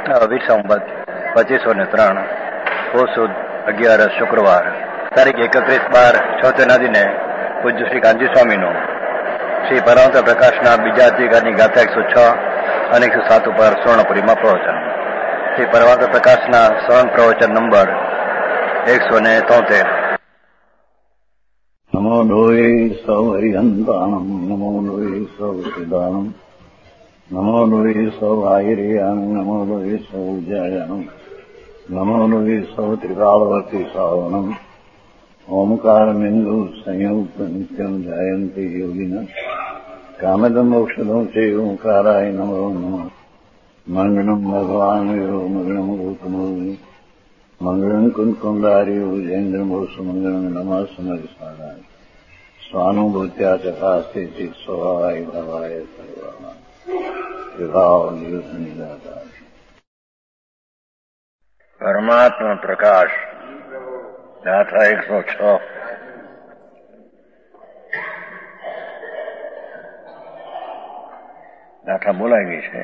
વિસંવત 2503 પોષ સુદ 11 શુક્રવાર તારીખ 31/12/76 દિને પૂજ્ય શ્રી કાંજી સ્વામીનું શ્રી પરમાંત પ્રકાશના બીજા અધિકારની ગાથા 106 અને 107 ઉપર સ્વર્ણપુરીમાં પ્રવચન. શ્રી પરમાંત પ્રકાશના સ્વર્ણ પ્રવચન નંબર 173. નમો લોહે સૌ હરિહંતાણમ, નમો લોહે સૌ સિદ્ધાણમ, નમો લોહે સૌ આયર્યાણમ, નમો લોહે સૌ જયાણમ, નમો લોહે સૌ ત્રિકાળવતી સાવણમ. ઓમકાર બિંદુ સંયુક્ત નિત્યમ જાયંતિ યોગિના કામદમ મોક્ષદમ છે ઓંકારાય નમો નમઃ. મંગળમ ભગવાન વિરો મંગળમ ગૌતમો મંગળમ કુંકુંડાર્યો જૈન્દ્રમોષ મંગળમ નમઃ સમરિસારાય સ્વાનુભૂત્યા ચકાસ્તે ચિત સ્વભાવાય ભાવાય સર્વાના વિભાવ નિયુદ્ધ નિરાકાર. પરમાત્મા પ્રકાશ ગાથા 106. गाथा बोलाई गई है.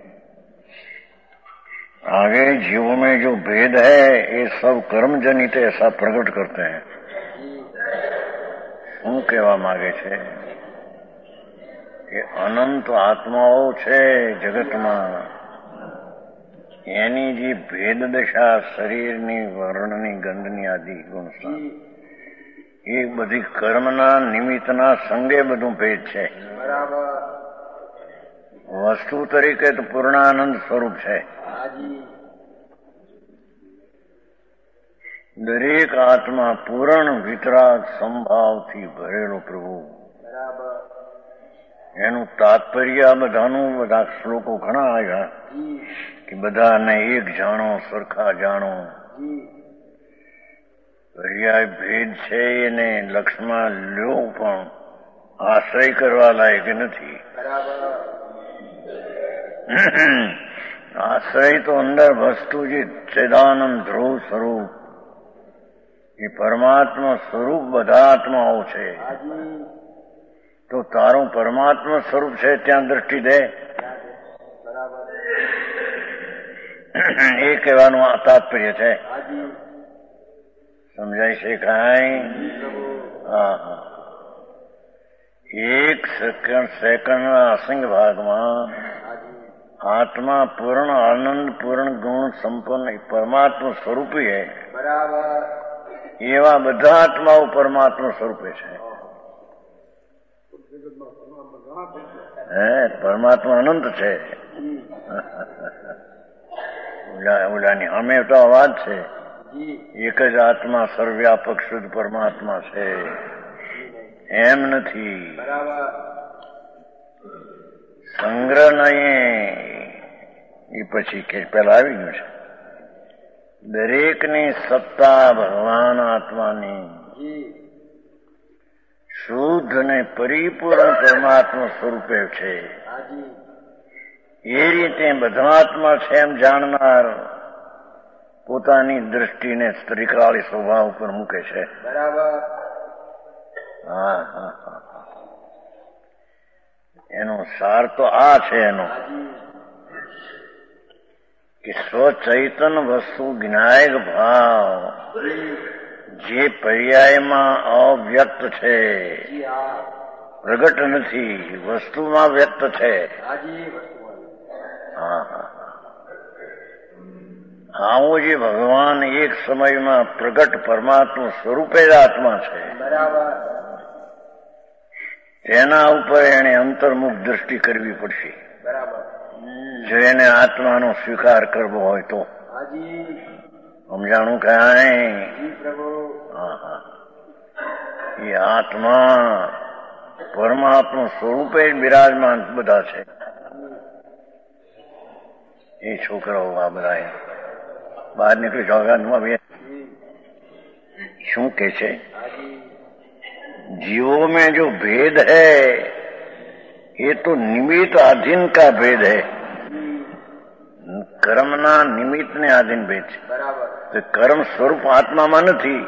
आगे जीवों में जो भेद है ये सब कर्म जनित ऐसा प्रकट करते हैं. શું કહેવા માંગે છે કે અનંત આત્માઓ છે જગતમાં, એની જે ભેદ દશા શરીરની, વર્ણની, ગંધની આદિ ગુણસાર એ બધી કર્મના નિમિત્તના સંગે બધું ભેદ છે. વસ્તુ તરીકે તો પૂર્ણાનંદ સ્વરૂપ છે. દરેક આત્મા પૂર્ણ વિતરાગ સંભાવથી ભરેલો પ્રભુ. એનું તાત્પર્ય બધાનું, બધા શ્લોકો ઘણા આવ્યા કે બધાને એક જાણો, સરખા જાણો. પર્યાય ભેદ છે એને લક્ષમાં લ્યો પણ આશ્રય કરવા લાયક નથી. આશ્રય તો અંદર વસ્તુ જે ચેદાનંદ ધ્રુવ સ્વરૂપ એ પરમાત્મા સ્વરૂપ બધા આત્માઓ છે. તો તારું પરમાત્મા સ્વરૂપ છે ત્યાં દ્રષ્ટિ દે, એ કહેવાનું આ તાત્પર્ય છે. સમજાય છે કાંઈ? હા. એક સેકન્ડના અસંગ ભાગમાં આત્મા પૂર્ણ આનંદ, પૂર્ણ ગુણ સંપન્ન પરમાત્મા સ્વરૂપે છે. એવા બધા આત્માઓ પરમાત્મા સ્વરૂપે છે. પરમાત્મા અનંત છે. ઓલાની અમે તો અવાજ છે. એક જ આત્મા સર્વવ્યાપક શુદ્ધ પરમાત્મા છે એમ નથી. સંગ્રહ નહીં એ પછી કે પેલા આવી ગયું છે. દરેકની સત્તા ભગવાન આત્માની શુદ્ધ ને પરિપૂર્ણ પરમાત્મા સ્વરૂપે છે. એ રીતે બધા આત્મા છે એમ જાણનાર પોતાની દ્રષ્ટિને ત્રિકાળી સ્વભાવ ઉપર મૂકે છે. હા. એનો સાર તો આ છે એનો કે સ્વચૈતન વસ્તુ જ્ઞાયક ભાવ જે પર્યાયમાં અવ્યક્ત છે, પ્રગટ નથી, વસ્તુમાં વ્યક્ત છે. આવો જે ભગવાન એક સમયમાં પ્રગટ પરમાત્મા સ્વરૂપે જ આત્મા છે, તેના ઉપર એને અંતર્મુખ દ્રષ્ટિ કરવી પડશે જો એને આત્માનો સ્વીકાર કરવો હોય તો. સમજાણું કાંઈ? એ આત્મા પરમાત્મા સ્વરૂપે જ બિરાજમાન બધા છે. એ છોકરાઓ આ બધા બહાર નીકળી ચોગાનમાં શું કે છે? जीवों में जो भेद है ये तो निमित्त अधीन का भेद है. કર્મના નિમિત્તને આધીન ભેદ છે. તો કર્મ સ્વરૂપ આત્મામાં નથી.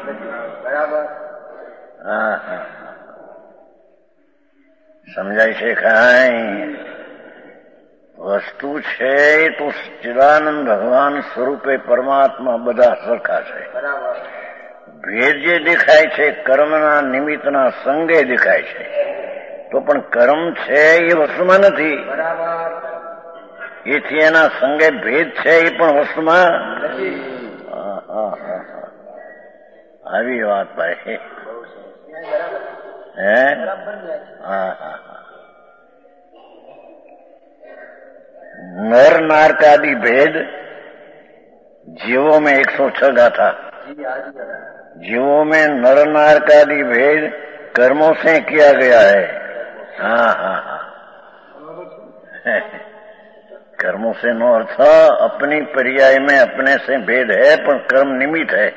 સમજાય છે કાંઈ? વસ્તુ છે તો ચિદાનંદ ભગવાન સ્વરૂપે પરમાત્મા બધા સરખા છે. ભેદ જે દેખાય છે કર્મના નિમિત્તના સંગે દેખાય છે, તો પણ કર્મ છે એ વસ્તુમાં નથી. એથી એના સંગે ભેદ છે એ પણ વસ્તુમાં આવી વાત ભાઈ. હે नर नार का आदि भेद जीवों में 106 गाथा. जीवों में नर नार का आदि भेद कर्मों से किया गया है. हाँ हाँ हाँ, कर्मों से नो अर्थ अपनी पर्याय में अपने से भेद है, पर कर्म निमित्त है.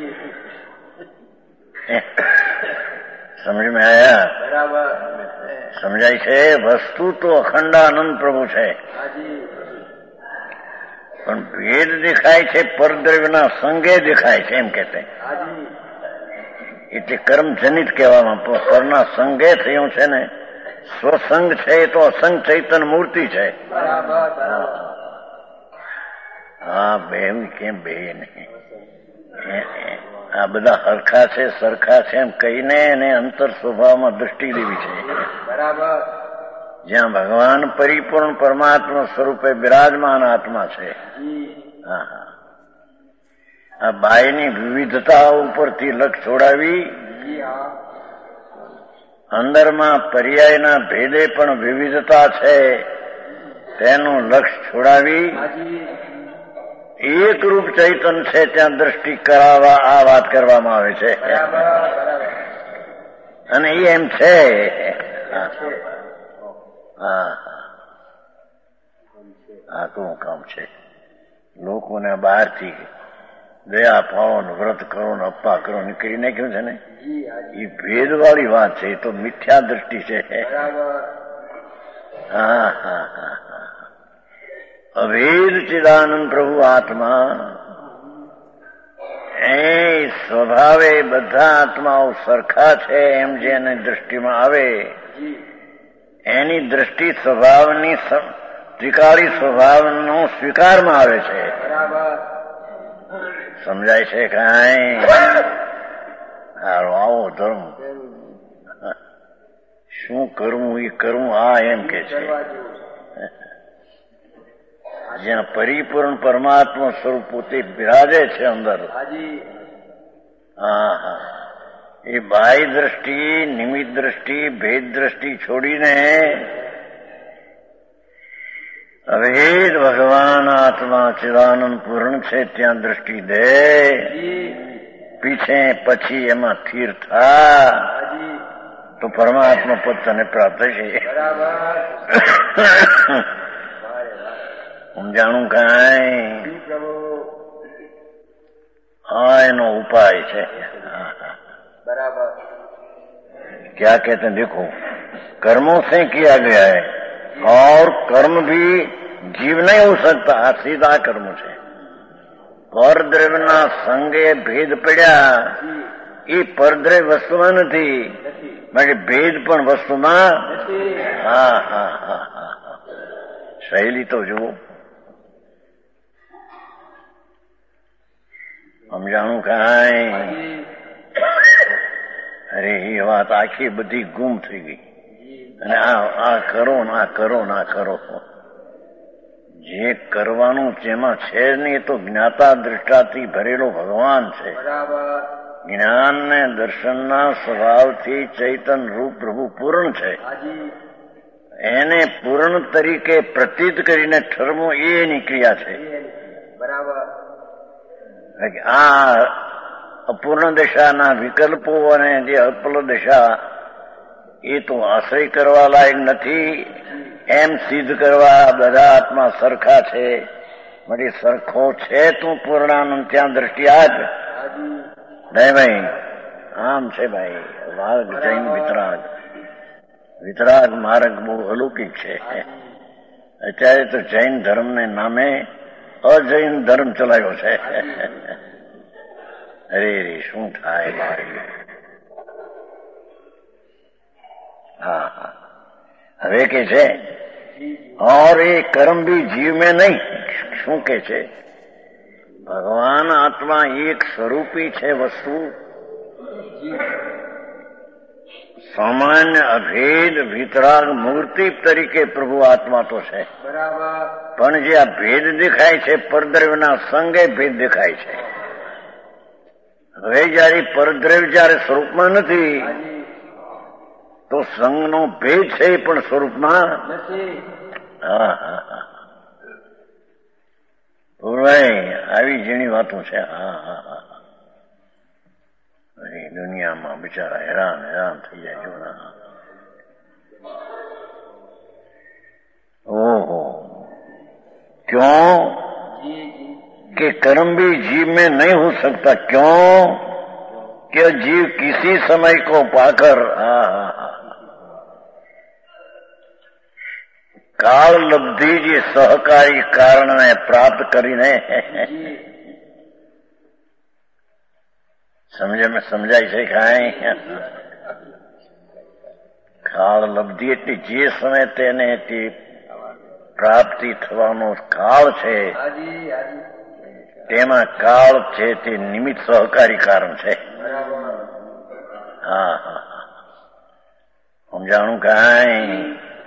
समझ में आया? સમજાય છે? વસ્તુ તો અખંડાનંદ પ્રભુ છે, પણ ભેદ દેખાય છે પરદ્રવ્યના સંગે દેખાય છે એમ કહેતે. એટલે કર્મ જનિત કહેવામાં પરના સંગે થયું છે ને. સ્વસંગ છે એ તો અસંગ ચૈતન મૂર્તિ છે. હા બે કેમ બે નહીં, આ બધા હરખા છે સરખા છે એમ કહીને એને અંતર સ્વભાવમાં દૃષ્ટિ દેવી છે. જ્યાં ભગવાન પરિપૂર્ણ પરમાત્મા સ્વરૂપે બિરાજમાન આત્મા છે. હા હા, આ બાયની વિવિધતા ઉપરથી લક્ષ છોડાવી, અંદરમાં પર્યાયના ભેદે પણ વિવિધતા છે તેનું લક્ષ છોડાવી એક રૂપ ચૈતન છે ત્યાં દ્રષ્ટિ કરાવવા આ વાત કરવામાં આવે છે. અને એ એમ છે. આ તો કામ છે. લોકોને બહારથી દયા પાવો ને વ્રત કરો ને અપ્પા કરો ને કહી નાખ્યું છે ને, એ ભેદવાળી વાત છે. એ તો મિથ્યા દ્રષ્ટિ છે. હા હા હા, અભેદ ચિદાનંદ પ્રભુ આત્મા એ સ્વભાવે બધા આત્માઓ સરખા છે એમ જેને દ્રષ્ટિમાં આવે એની દ્રષ્ટિ સ્વભાવની ત્રિકાળી સ્વભાવનો સ્વીકારમાં આવે છે. સમજાય છે કાંઈ? આવો ધર્મ શું કરવું એ કરવું આ એમ કે છે. જ્યાં પરિપૂર્ણ પરમાત્મા સ્વરૂપ પોતે બિરાજે છે અંદર. હા હા, એ બાહ્ય દ્રષ્ટિ નિમિત્ત દ્રષ્ટિ ભેદ દ્રષ્ટિ છોડીને અભેદ ભગવાન આત્મા ચિદાનંદ પૂર્ણ છે ત્યાં દ્રષ્ટિ દે, પીછે પછી એમાં સ્થિર થા તો પરમાત્મા પદ તને પ્રાપ્ત થશે. સમજાણું કાંઈ? हाँ एनो उपाय है। बराबर क्या कहते हैं, देखो कर्मों से किया गया है और कर्म भी जीव नहीं हो सकता, सीधा कर्म છે। પરદ્રવ્યના સંગે ભેદ પડ્યા એ પરદ્રવ્ય વસ્તુમાં નથી, માટે ભેદ પણ વસ્તુમાં। હા હા હા હા, શૈલી તો જુઓ, સમજાણું કાંઈ? અરે એ વાત આખી બધી ગુમ થઈ ગઈ, અને આ કરો ને આ કરો ને આ કરો, જે કરવાનું જેમાં છે નહીં એ તો જ્ઞાતા દ્રષ્ટાથી ભરેલો ભગવાન છે। જ્ઞાન ને દર્શનના સ્વભાવથી ચૈતન રૂપ પ્રભુ પૂર્ણ છે, એને પૂર્ણ તરીકે પ્રતીત કરીને ઠરવું એ એની ક્રિયા છે। આ અપૂર્ણ દશાના વિકલ્પો અને જે અલ્પ દશા એ તો આશ્રય કરવા લાયક નથી, એમ સિદ્ધ કરવા બધા આત્મા સરખા છે। માટે સરખો છે તું પૂર્ણાનંદ, ત્યાં દ્રષ્ટિ આજ નહીં ભાઈ, આમ છે ભાઈ। માર્ગ જૈન વિતરાગ, વિતરાગ માર્ગ બહુ અલૌકિક છે। અત્યારે તો જૈન ધર્મને નામે અજૈન ધર્મ ચલાવ્યો છે। અરે રે શું થાય મારી। હા હા, હવે કે છે और ये कर्म भी जीव में नहीं. શું કે છે? ભગવાન આત્મા એક સ્વરૂપી છે વસ્તુ. સામાન્ય અભેદ વિતરાગ મૂર્તિ તરીકે પ્રભુ આત્મા તો છે, પણ જે આ ભેદ દેખાય છે પરદ્રવ્યના સંગે ભેદ દેખાય છે. હવે જયારે પરદ્રવ્ય જયારે સ્વરૂપમાં નથી તો સંઘનો ભેદ છે પણ સ્વરૂપમાં નથી. આવી જેની વાતો છે. દુનિયામાં બિચારા હેરાન થઈ જાય. જોના ओहो, क्यों कि कर्म भी जीव में नहीं हो सकता. क्यों कि जीव किसी समय को पाकर काल लब्धि जी सहकारी कारण ने प्राप्त કરીને સમજાય છે કાંઈ? કાળ લબ્ધિ એટલે જે સમય તેને તે પ્રાપ્તિ થવાનો કાળ છે તેમાં કાળ છે તે નિમિત્ત સહકારી કારણ છે. સમજાણું કાંઈ?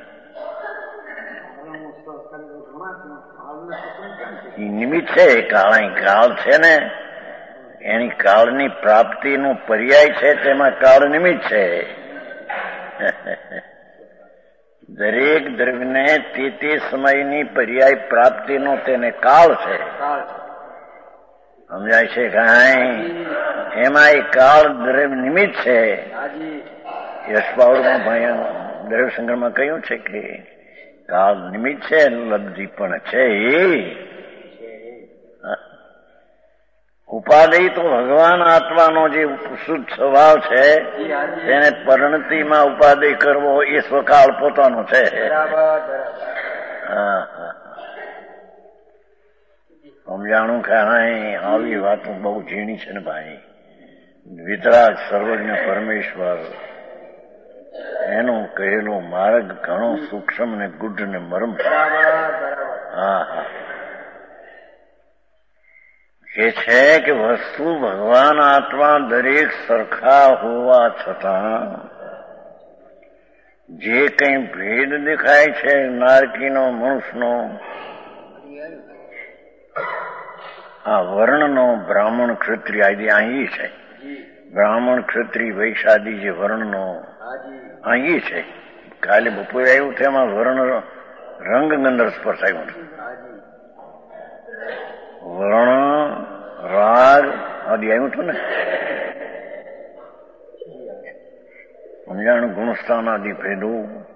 નિમિત્ત છે. કાળ છે ને એની કાળની પ્રાપ્તિનું પર્યાય છે તેમાં કાળ નિમિત્ત છે. દરેક દ્રવ્યને તે સમયની પર્યાય પ્રાપ્તિનો તેને કાળ છે. સમજાય છે કાંઈ? એમાં એ કાળ દ્રવ્ય નિમિત્ત છે. યશપાવરમાં ભાઈ દ્રવ્ય સંગ્રહમાં કહ્યું છે કે કાળ નિમિત્ત છે, લબ્ધિ પણ છે. ઉપાધિ તો ભગવાન આત્માનો જે શુદ્ધ સ્વભાવ છે તેને પરિણતિમાં ઉપાધિ કરવો એ સ્વકાળ પોતાનો છે. સમજાણું કાંઈ? આવી વાતો બહુ ઝીણી છે ને ભાઈ. વિતરાગ સર્વજ્ઞ પરમેશ્વર એનો કહેલો માર્ગ ઘણો સૂક્ષ્મ ને ગુઢ ને મરમ છે. એ છે કે વસ્તુ ભગવાન આત્મા દરેક સરખા હોવા છતાં જે કંઈ ભેદ દેખાય છે નારકીનો મનુષ્યનો, આ વર્ણનો બ્રાહ્મણ ક્ષત્રિય અહીં છે. બ્રાહ્મણ ક્ષત્રિય વૈશાદી જે વર્ણનો અહીં છે. કાલે બપોરે આવ્યું છે એમાં વર્ણ રંગ ગંધર સ્પર્શ આવ્યું છે. વર્ણ રાગ આદિ આવ્યું હતું ને. સમજાણું? ગુણસ્થાન આદિ ભેદો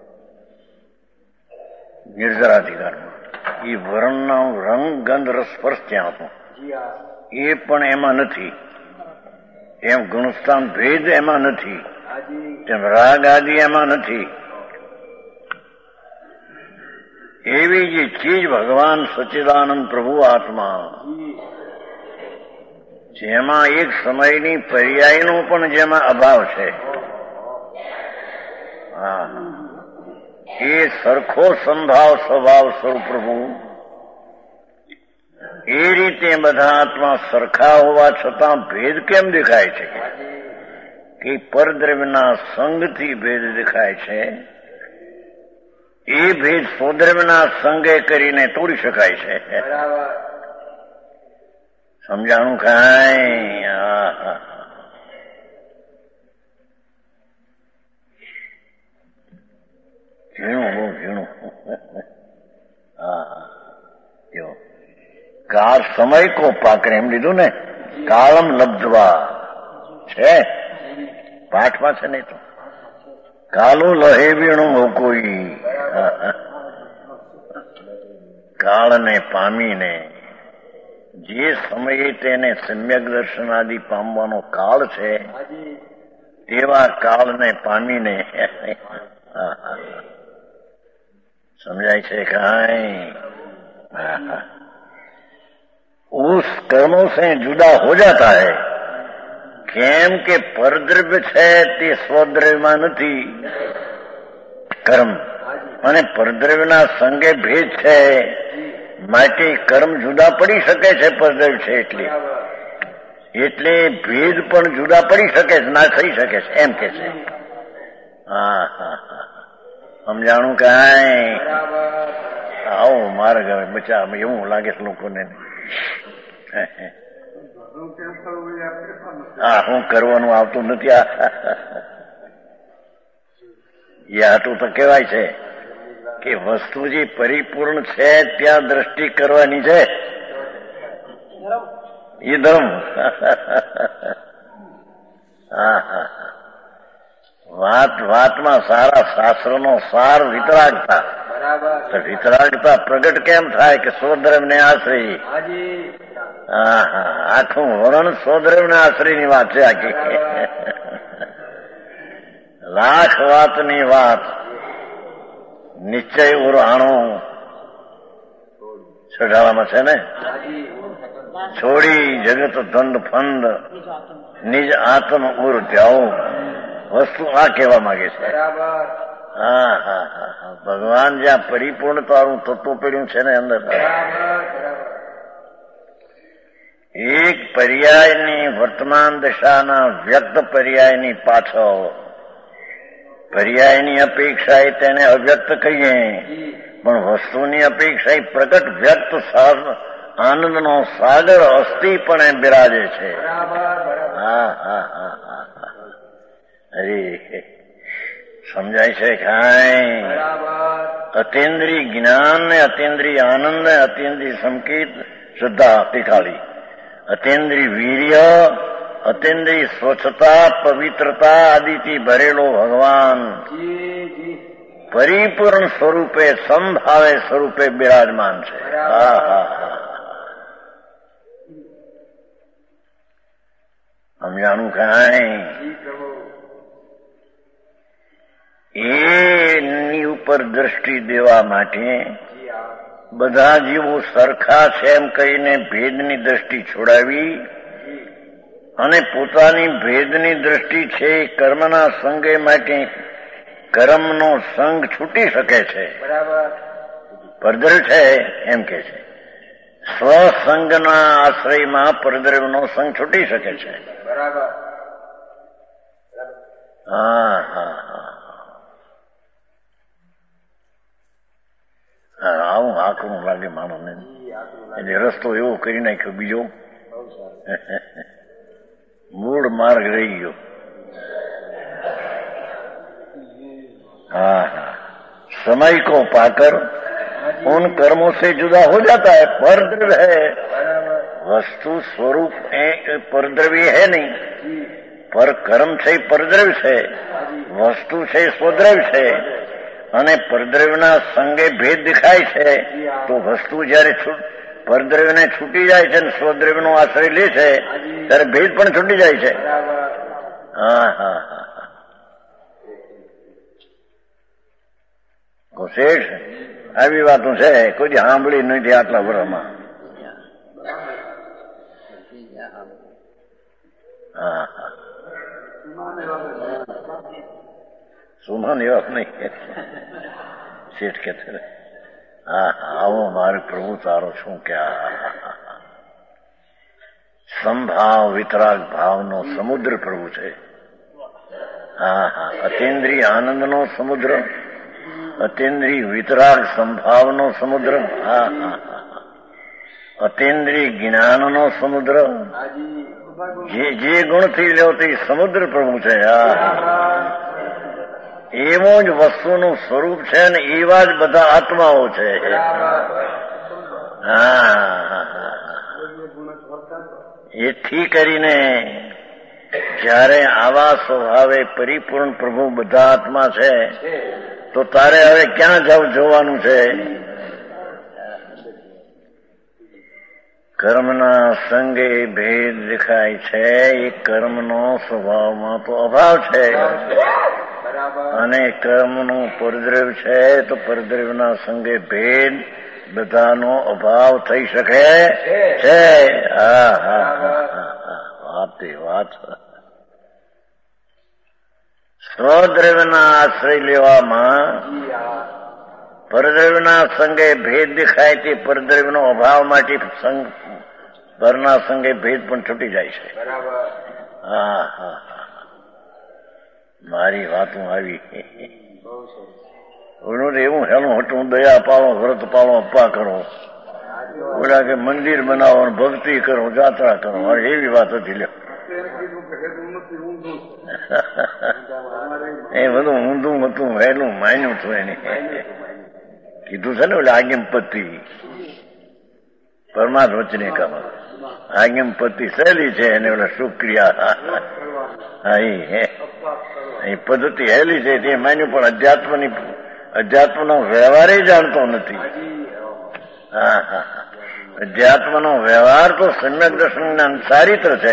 નિર્જરાધિકારમાં એ વર્ણનો રંગ ગંધ રસ સ્પર્શ ત્યાં હતો એ પણ એમાં નથી. એમ ગુણસ્થાન ભેદ એમાં નથી, તેમ રાગ આદિ એમાં નથી. એવી જે ચીજ ભગવાન સચ્ચિદાનંદ પ્રભુ આત્મા જેમાં એક સમયની પર્યાયનો પણ જેમાં અભાવ છે, એ સરખો સંભાવ સ્વભાવ સ્વરૂપ પ્રભુ એ રીતે બધા આત્મા સરખા હોવા છતાં ભેદ કેમ દેખાય છે? કે પરદ્રવ્યના સંગથી ભેદ દેખાય છે. એ ભેદ સ્વદ્રવ્યના સંગે કરીને તોડી શકાય છે. સમજાણું કાંઈ? ઝીણું, બહુ ઝીણું. જો કાળ સમય કો પાકરે એમ લીધું ને. કાળમ લબ્ધવા છે પાઠમાં છે નહીં તો કાલો લહે વીણું હો કોઈ. કાળને પામીને જે સમયે તેને સમ્યક દર્શન આદિ પામવાનો કાળ છે તેવા કાળને પામીને समझाई से कहां उस कर्मों से जुदा हो जाता है કેમ કે પરદ્રવ્ય છે તે સ્વદ્રવ્યમાં નથી. કર્મ અને પરદ્રવ્યના સંગે ભેદ છે માટે કર્મ જુદા પડી શકે છે. પરદ્રવ્ય છે એટલે ભેદ પણ જુદા પડી શકે છે, ના થઈ શકે છે એમ કે છે. હા હા હા સમજાણું કાંઈ? આવો માર્ગ હવે બચા એવું લાગે છે લોકોને. હા હું કરવાનું આવતું નથી. એ હાટું તો કહેવાય છે કે વસ્તુ જે પરિપૂર્ણ છે ત્યાં દ્રષ્ટિ કરવાની છે. એ ધર્મ. હા હા વાતમાં સારા શાસ્ત્રનો સાર વિતરાગતા. તો વિતરાગતા પ્રગટ કેમ થાય કે સ્વદ્રવ્યને આશ્રય. હા હા આખું વર્ણન સ્વદ્રવ્યને આશ્રયની વાત છે આખી. લાખ વાતની વાત નિશ્ચય ઉરાણો છઠાળામાં છે ને. છોડી જગત ધંધ ફંદ નિજ આત્મ ઉર જાઓ. વસ્તુ આ કહેવા માંગે છે. હા હા હા ભગવાન જ્યાં પરિપૂર્ણતાનું તત્વ પડ્યું છે ને અંદર, એક પર્યાયની વર્તમાન દશાના વ્યક્ત પર્યાયની પાછળ પર્યાયની અપેક્ષા એ તેને અવ્યક્ત કહીએ, પણ વસ્તુની અપેક્ષા એ પ્રગટ વ્યક્ત આનંદનો સાગર અસ્થિ પણ બિરાજે છે. હા હા હા હા અરે સમજાય છે કાંઈ? અતિન્દ્રિય જ્ઞાન ને અતિન્દ્રિય આનંદ ને અતિન્દ્રિય સંકેત શ્રદ્ધા તીખાળી, અતિન્દ્રિય વીર્ય, અતિન્દ્રિય સ્વચ્છતા, પવિત્રતા આદિથી ભરેલો ભગવાન પરિપૂર્ણ સ્વરૂપે સમભાવે સ્વરૂપે બિરાજમાન છે. હા હા હા સમજાણું કાંઈ? એની ઉપર દ્રષ્ટિ દેવા માટે બધા જીવો સરખા છે એમ કહીને ભેદની દ્રષ્ટિ છોડાવી અને પોતાની ભેદની દ્રષ્ટિ છે કર્મના સંગે માટે કર્મનો સંગ છૂટી શકે છે. પરદ્રવ્ય છે એમ કે છે. સ્વસંગના આશ્રયમાં પરદ્રવ્યનો સંગ છૂટી શકે છે. હા હા હા આવું આખું લાગે માણસને. એટલે રસ્તો એવો કરી નાખ્યો બીજો, મૂળ માર્ગ રહી ગયો. हाँ हाँ समय को पाकर उन कर्मों से जुदा हो जाता है. परद्रव्य है, वस्तु स्वरूप परद्रव्य है नहीं, पर कर्म છે પરદ્રવ્ય છે, વસ્તુ છે સ્વદ્રવ્ય છે, અને પરદ્રવ્યના સંગે ભેદ દેખાય છે. તો વસ્તુ જયારે પરદ્રવ્યને છૂટી જાય છે ને સ્વદ્રવ્યનો આશ્રય લે છે ત્યારે ભેદ પણ છૂટી જાય છે. હા હા હા શેઠ આવી વાતો છે કોઈ સાંભળી નથી આટલા વર્ષમાં. હા હા સુમાની વાત નહીં શેઠ કે હા આવો મારે પ્રભુ તારો શું કે સંભાવ વિતરાગ ભાવનો સમુદ્ર પ્રભુ છે. હા હા અતિન્દ્રિય આનંદનો સમુદ્ર, અતિન્દ્રિય વિતરાગ સંભાવનો સમુદ્ર, હા હા હા અતિન્દ્રિય જ્ઞાનનો સમુદ્ર, જે ગુણથી લ્યો તે સમુદ્ર પ્રભુ છે. એવું જ વસ્તુનું સ્વરૂપ છે ને એવા જ બધા આત્માઓ છે. હા એથી કરીને જયારે આવા સ્વભાવે પરિપૂર્ણ પ્રભુ બધા આત્મા છે તો તારે હવે ક્યાં જોવાનું છે? કર્મના સંગે ભેદ દેખાય છે, એ કર્મનો સ્વભાવમાં તો અભાવ છે, અને કર્મનું પરદ્રવ્ય છે તો પરદ્રવ્યના સંગે ભેદ બધાનો અભાવ થઈ શકે છે. હા હા વાત વાત સ્વદ્રવ્યના આશ્રય લેવામાં પરદ્રવ્યના સંગે ભેદ દેખાય તે પરદ્રવ્યનો અભાવ માટે સંગ પરના સંગે ભેદ પણ છૂટી જાય છે. હા હા મારી વાતું આવી. એવું હેલું હટું દયા પાડો, વ્રત પાડો, અપ્પા કરો, ઓલા કે મંદિર બનાવો, ભક્તિ કરો, જાત્રા કરો. એવી વાત હતી. લ્યો એ બધું ઊંધું હતું, વહેલું માન્યું હતું. એને કીધું છે ને ઓલે આગમપતિ પરમાર્થ વચને કામાં આગમપતિ સહેલી છે એને ઓલા શુક્રિયા એ પદ્ધતિ હેલી છે તે માન્યું, પણ અધ્યાત્મનો વ્યવહાર જાણતો નથી. હા હા અધ્યાત્મનો વ્યવહાર તો સમ્યક દર્શન ચારિત્ર છે.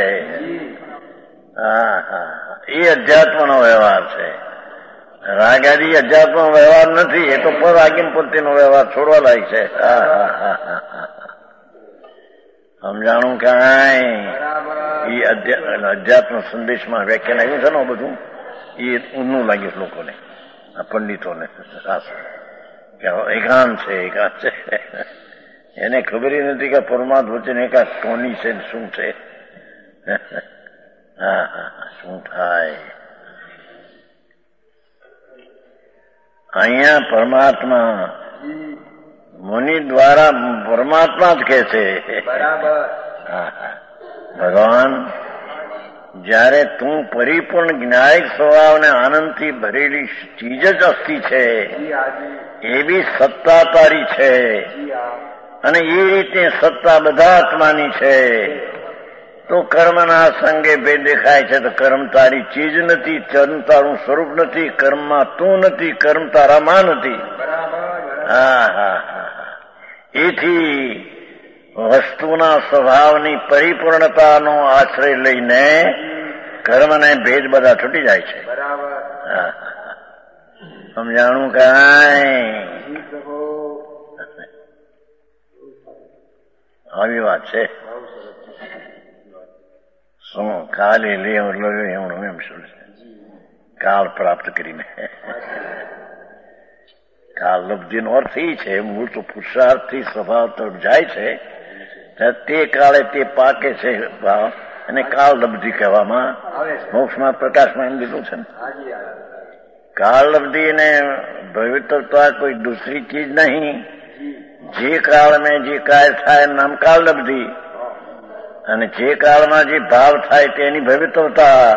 હા હા એ અધ્યાત્મનો વ્યવહાર છે. રાગાદી અધ્યાત્મનો વ્યવહાર નથી. એ તો પર આગમપતિનો વ્યવહાર છોડવા લાયક છે. હા હા હા સમજાણું કાંઈ એ અધ્યાત્મ સંદેશમાં વ્યાખ્યાન આવ્યું છે ને બધું એ ઊંધું લાગે લોકોને, આ પંડિતોને. એકાંત છે, એકાંત છે. એને ખબર નથી કે પરમાર્થ વચન એકાંત ટોની છે શું છે. હા હા શું થાય અહીંયા પરમાત્મા મુનિ દ્વારા પરમાત્મા જ કહે છે. ભગવાન જયારે તું પરિપૂર્ણ જ્ઞાયક સ્વભાવને આનંદથી ભરેલી ચીજ જ અસ્થિ છે, એવી સત્તા તારી છે, અને એ રીતે સત્તા બધા આત્માની છે, તો કર્મના સંગે ભેદ દેખાય છે. તો કર્મ તારી ચીજ નથી, કર્મ તારું સ્વરૂપ નથી, કર્મમાં તું નથી, કર્મ તારામાં નથી. હા હા હા એથી વસ્તુના સ્વભાવની પરિપૂર્ણતાનો આશ્રય લઈને કર્મને ભેદ બધા છૂટી જાય છે. સમજાણું કાંઈ આવી વાત છે. શું કાલે લેવું એમ શું કાળ પ્રાપ્ત કરીને કાળ લબ્ધિનો અર્થ એ છે, મૂળ તો પુરુષાર્થથી સ્વભાવ તરફ જાય છે, તે કાળે તે પાકે છે ભાવ, અને કાળ લબ્ધિ કહેવામાં મોક્ષમાં પ્રકાશમાં એમ લીધું છે ને. કાળ લબ્ધિ ને ભવિતરતા કોઈ દૂસરી ચીજ નહીં. જે કાળ में જે કાર્ય થાય નામ કાળ લબ્ધિ, અને જે કાળમાં જે ભાવ થાય તેની ભવિતરતા.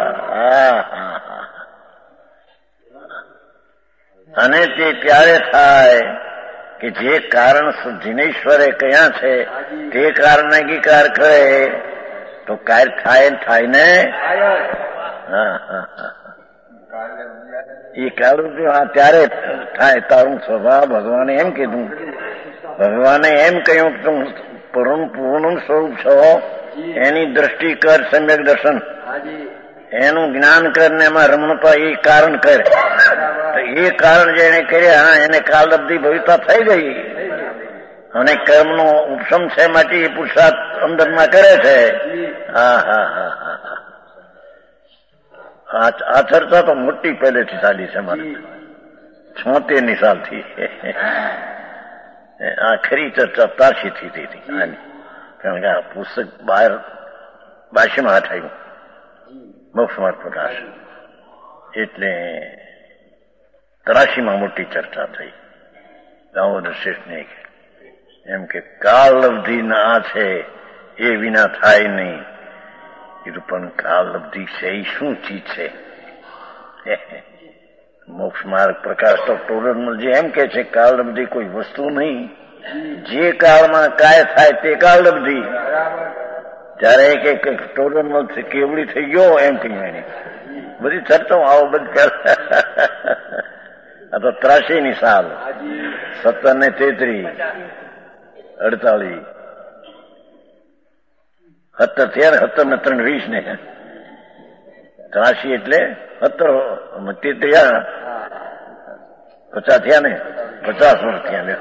અને તે ત્યારે થાય કે જે કારણ જિનેશ્વરે કયા છે તે કારણ અંગીકાર કરે તો કાર્ય થાય થાય ને. એ કાળ ત્યારે થાય તારું સ્વભાવ. ભગવાને એમ કીધું, ભગવાને એમ કહ્યું કે તું પૂર્ણ સ્વરૂપ છો, એની દ્રષ્ટિ કર, સમ્યક દર્શન એનું જ્ઞાન કર ને એમાં રમણતા એ કારણ કરે. તો એ કારણ જેને કર્યા એને કાળ લબ્ધિ ભવિતા થઈ ગઈ, અને કર્મનો ઉપશમ છે માટે એ પુરુષાર્થ અંદરમાં કરે છે. હા હા હા હા આ ચર્ચા તો મોટી પહેલેથી ચાલી છે મારી 76 સાલથી. આ ખરી ચર્ચા તારશીથી થઈ હતી, કારણ કે આ પુસ્તક બહાર 82માં થયું મોક્ષમાર્ગ પ્રકાશ, એટલે 83માં મોટી ચર્ચા થઈ. દામોદર શેઠને એમ કે કાળ લબ્ધિ ના છે એ વિના થાય નહીં. કીધું પણ કાળ લબ્ધિ છે એ શું ચીજ છે? મોક્ષ માર્ગ પ્રકાશ તો ટોરલ જે એમ કે છે કાળ લબ્ધિ કોઈ વસ્તુ નહીં, જે કાળમાં કાય થાય તે કાળ લબ્ધિ. ત્યારે એક ટોરલ કેવડી થઈ ગયો એમ કહ્યું એને. બધી ચર્ચાઓ આવો બધી આ તો 83ની સાલ 17 ને 33 48 17 થયા ને, 17 ને 3 20 ને 83 એટલે 17 થયા 50 થયા ને 50 વર્ષ થયા.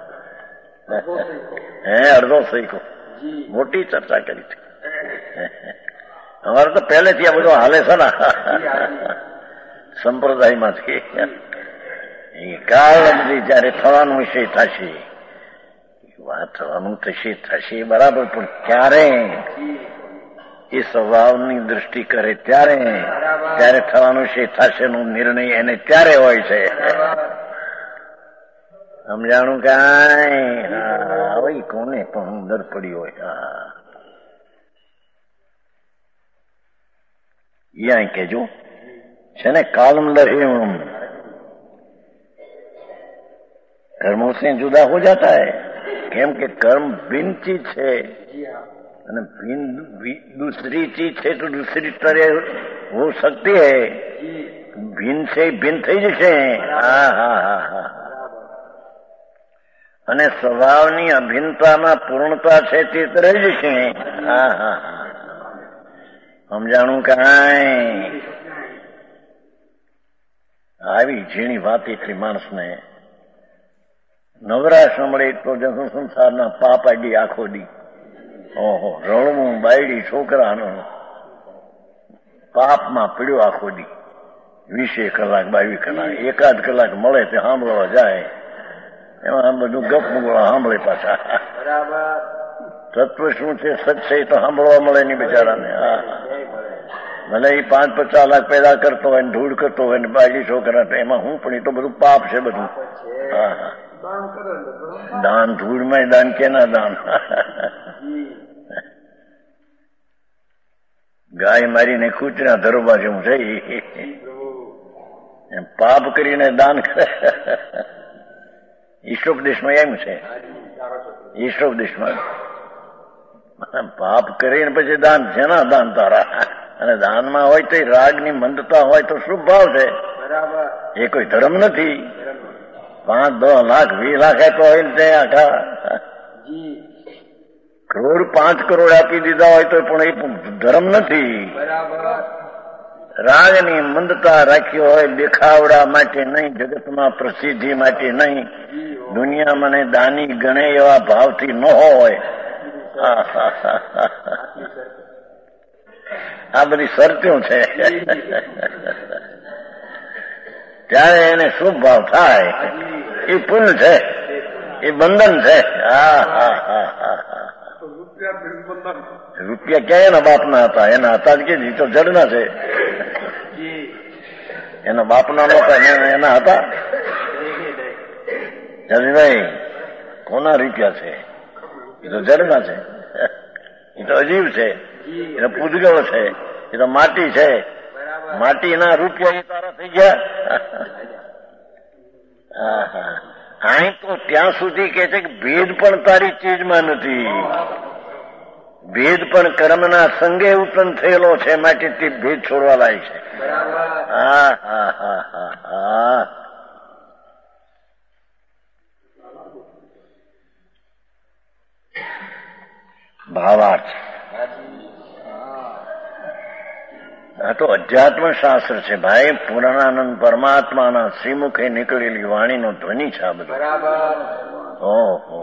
અડધો સૈકો મોટી ચર્ચા કરી હતી. અમારે તો પહેલેથી આ બધું હાલે છે ને સંપ્રદાયમાંથી, એ કાળ બધી જયારે થવાનું વિષય થશે, વાત થવાનું થશે બરાબર, પણ ક્યારે એ સ્વભાવની દૃષ્ટિ કરે ત્યારે થવાનું વિષય થશે નો નિર્ણય એને ત્યારે હોય છે. સમજાણું કાંઈ? હોય કોને પણ અંદર પડી હોય. यहाँ केजो છે ને कालम लहीम कर्मों से जुदा हो जाता है. કેમ કે કર્મ ભિન્ન ચીજ છે અને दूसरी चीज है तो दूसरी तरह हो सकती है. ભિન્ન છે ભિન્ન થઈ જશે. અને સ્વભાવની અભિન્નતામાં પૂર્ણતા છે તે રહી જશે. સમજાણું કાંઈ? આવી ઝીણી વાત એટલી માણસને નવરાશ મળે તો સંસારના પાપ આડી આખો દી ઓહો રળવું બાયડી છોકરાનો પાપમાં પીડ્યો આખો દી 20 કલાક 22 કલાક એકાદ કલાક મળે તે સાંભળવા જાય એમાં બધું ગપ મુગળા સાંભળે પાછા. તત્વ શું છે સચ છે તો સાંભળવા મળે નહીં બિચારાને. ભલે એ 5-50 લાખ પેદા કરતો હોય ને ધૂળ કરતો હોય ને બાયડી છોકરા એમાં હું પણ એ તો બધું પાપ છે બધું. દાન ધૂળમાં દાન કેના દાન. ગાય મારીને કૂતરા ધરવા જેવું છે એમ પાપ કરીને દાન કરે. ઈશ્વરદેશમાં એમ છે. ઈશ્વરદેશમાં પાપ કરીને પછી દાન જેના દાન તારા. અને દાનમાં હોય તો રાગની મંદતા હોય તો શુભ ભાવ છે. એ કોઈ ધર્મ નથી. 5-10 લાખ 20 લાખ આપ્યો હોય ને ત્યાં આખા કરોડ 5 કરોડ આપી દીધા હોય તો પણ એ ધર્મ નથી. રાગની મંદતા રાખ્યો હોય દેખાવડા માટે નહીં, જગતમાં પ્રસિદ્ધિ માટે નહીં, દુનિયા મને દાની ગણે એવા ભાવથી ન હોય. આ બધી શરતો છે. ત્યારે એને શુભ ભાવ થાય. એ પુણ્ય છે, એ બંધન છે. રૂપિયા ક્યાં એના બાપના હતા? એના હતા જ કે તો જડના છે. એના બાપના નહોતા, એના હતા. જજભાઈ કોના રૂપિયા છે? એ તો જડના છે. એ તો અજીબ છે. એ તો પૂજગળ છે. એ તો માટી છે. માટીના રૂપિયા એ તારા થઈ ગયા. અહીં તો ત્યાં સુધી કે છે કે ભેદ પણ તારી ચીજમાં નથી. ભેદ પણ કર્મના સંગે ઉત્પન્ન થયેલો છે, માટે તે ભેદ છોડવા લાયક છે. ભાવાર્થ આ તો અધ્યાત્મ શાસ્ત્ર છે ભાઈ. પૂર્ણાનંદ પરમાત્માના શ્રીમુખે નીકળેલી વાણીનો ધ્વનિ છે આ બધું. ઓહો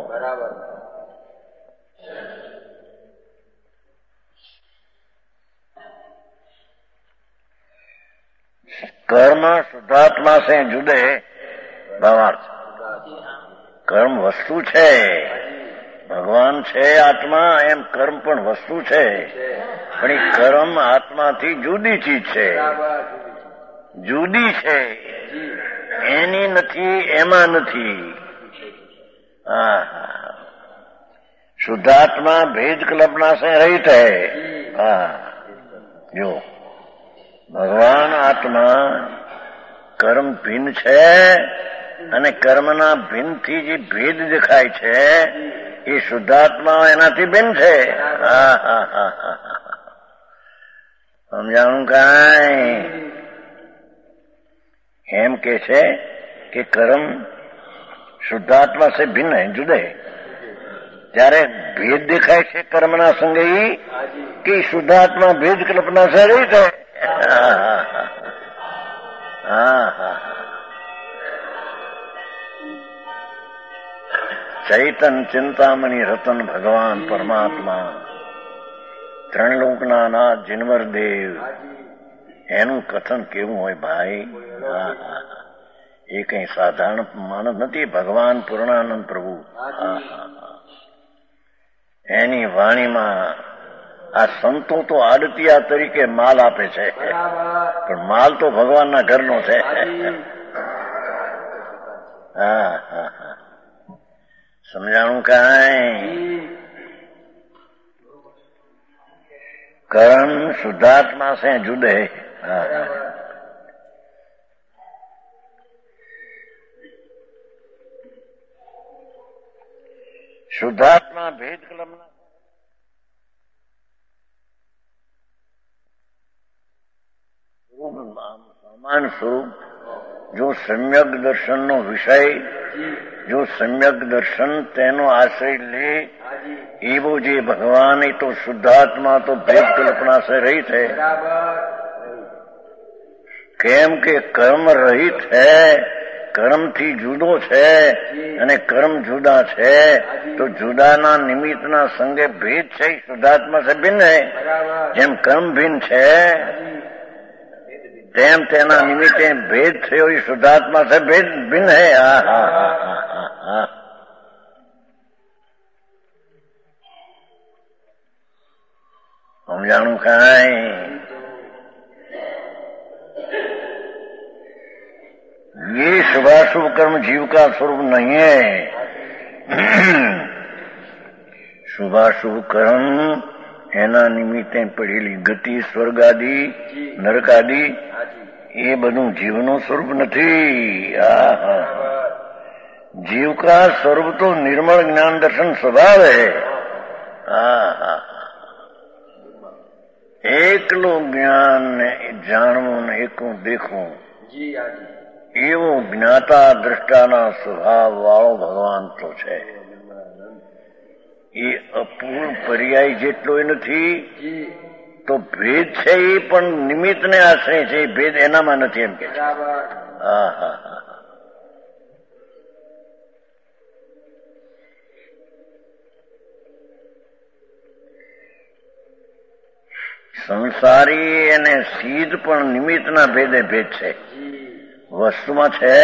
કર્મ શુદ્ધાત્મા સે જુદે. ભાવાર્થ કર્મ વસ્તુ છે, ભગવાન છે આત્મા, એમ કર્મ પણ વસ્તુ છે. પણ એ કર્મ આત્માથી જુદી ચીજ છે, જુદી છે. એની નથી, એમાં નથી. શુદ્ધાત્મા ભેદ કલ્પના સે રહિત હૈ. જો ભગવાન આત્મા કર્મ ભિન્ન છે અને કર્મના ભિન્નથી જે ભેદ દેખાય છે એ શુદ્ધાત્મા એનાથી ભિન્ન છે. સમજાણું કાંઈ? એમ કે છે કે કર્મ શુદ્ધાત્મા સે ભિન્ન હૈ, જુદે. ત્યારે ભેદ દેખાય છે કર્મના સંગે કે શુદ્ધાત્મા ભેદ કલ્પના સે રહિત હૈ. ચૈતન ચિંતામણી રતન ભગવાન પરમાત્મા, 3 લોકના નાથ જીનવર દેવ, એનું કથન કેવું હોય ભાઈ. એ કઈ સાધારણ માણસ નથી. ભગવાન પૂર્ણાનંદ પ્રભુ એની વાણીમાં આ સંતો તો આડતિયા તરીકે માલ આપે છે, પણ માલ તો ભગવાનના ઘરનો છે. હા હા હા, સમજાણું કાંઈ? કર્મ શુદ્ધાત્મા સે જુદે. शुद्धात्मा भेद कलमना सामान स्वरूप जो सम्यक दर्शन नो विषय, जो सम्यक दर्शन तेनो आश्रय ले, एवो जे भगवान ही तो शुद्धात्मा तो भेद कल्पना से रहित है. केम के कर्म रहित है, કર્મથી જુદો છે, અને કર્મ જુદા છે, તો જુદાના નિમિત્તના સંગે ભેદ છે. શુદ્ધાત્મા સે ભિન્ન હૈ. જેમ કર્મ ભિન્ન છે તેમ તેના નિમિત્તે ભેદ થયો એ શુદ્ધાત્મા સે ભેદ ભિન્ન હૈ. સમજાણું કાંઈ? ये शुभाशुभ कर्म जीव का स्वरूप नहीं है. शुभाशुभ कर्म एना निमित्ते पड़ेली गति, स्वर्ग आदि, नरक आदि, ये બધું જીવનું સ્વરૂપ નથી. जीव का स्वरूप तो निर्मल ज्ञान दर्शन स्वभाव है. એકલો જ્ઞાન ને જાણવું ને એકું દેખવું એવો જ્ઞાતા દ્રષ્ટાના સ્વભાવ વાળો ભગવાન તો છે. એ અપૂર્ણ પર્યાય જેટલો નથી, તો ભેદ છે એ પણ નિમિત્તને આશ્રય છે. ભેદ એનામાં નથી એમ કે છે. સંસારી અને સીધ પણ નિમિત્તના ભેદે ભેદ છે, વસ્તુમાં છે.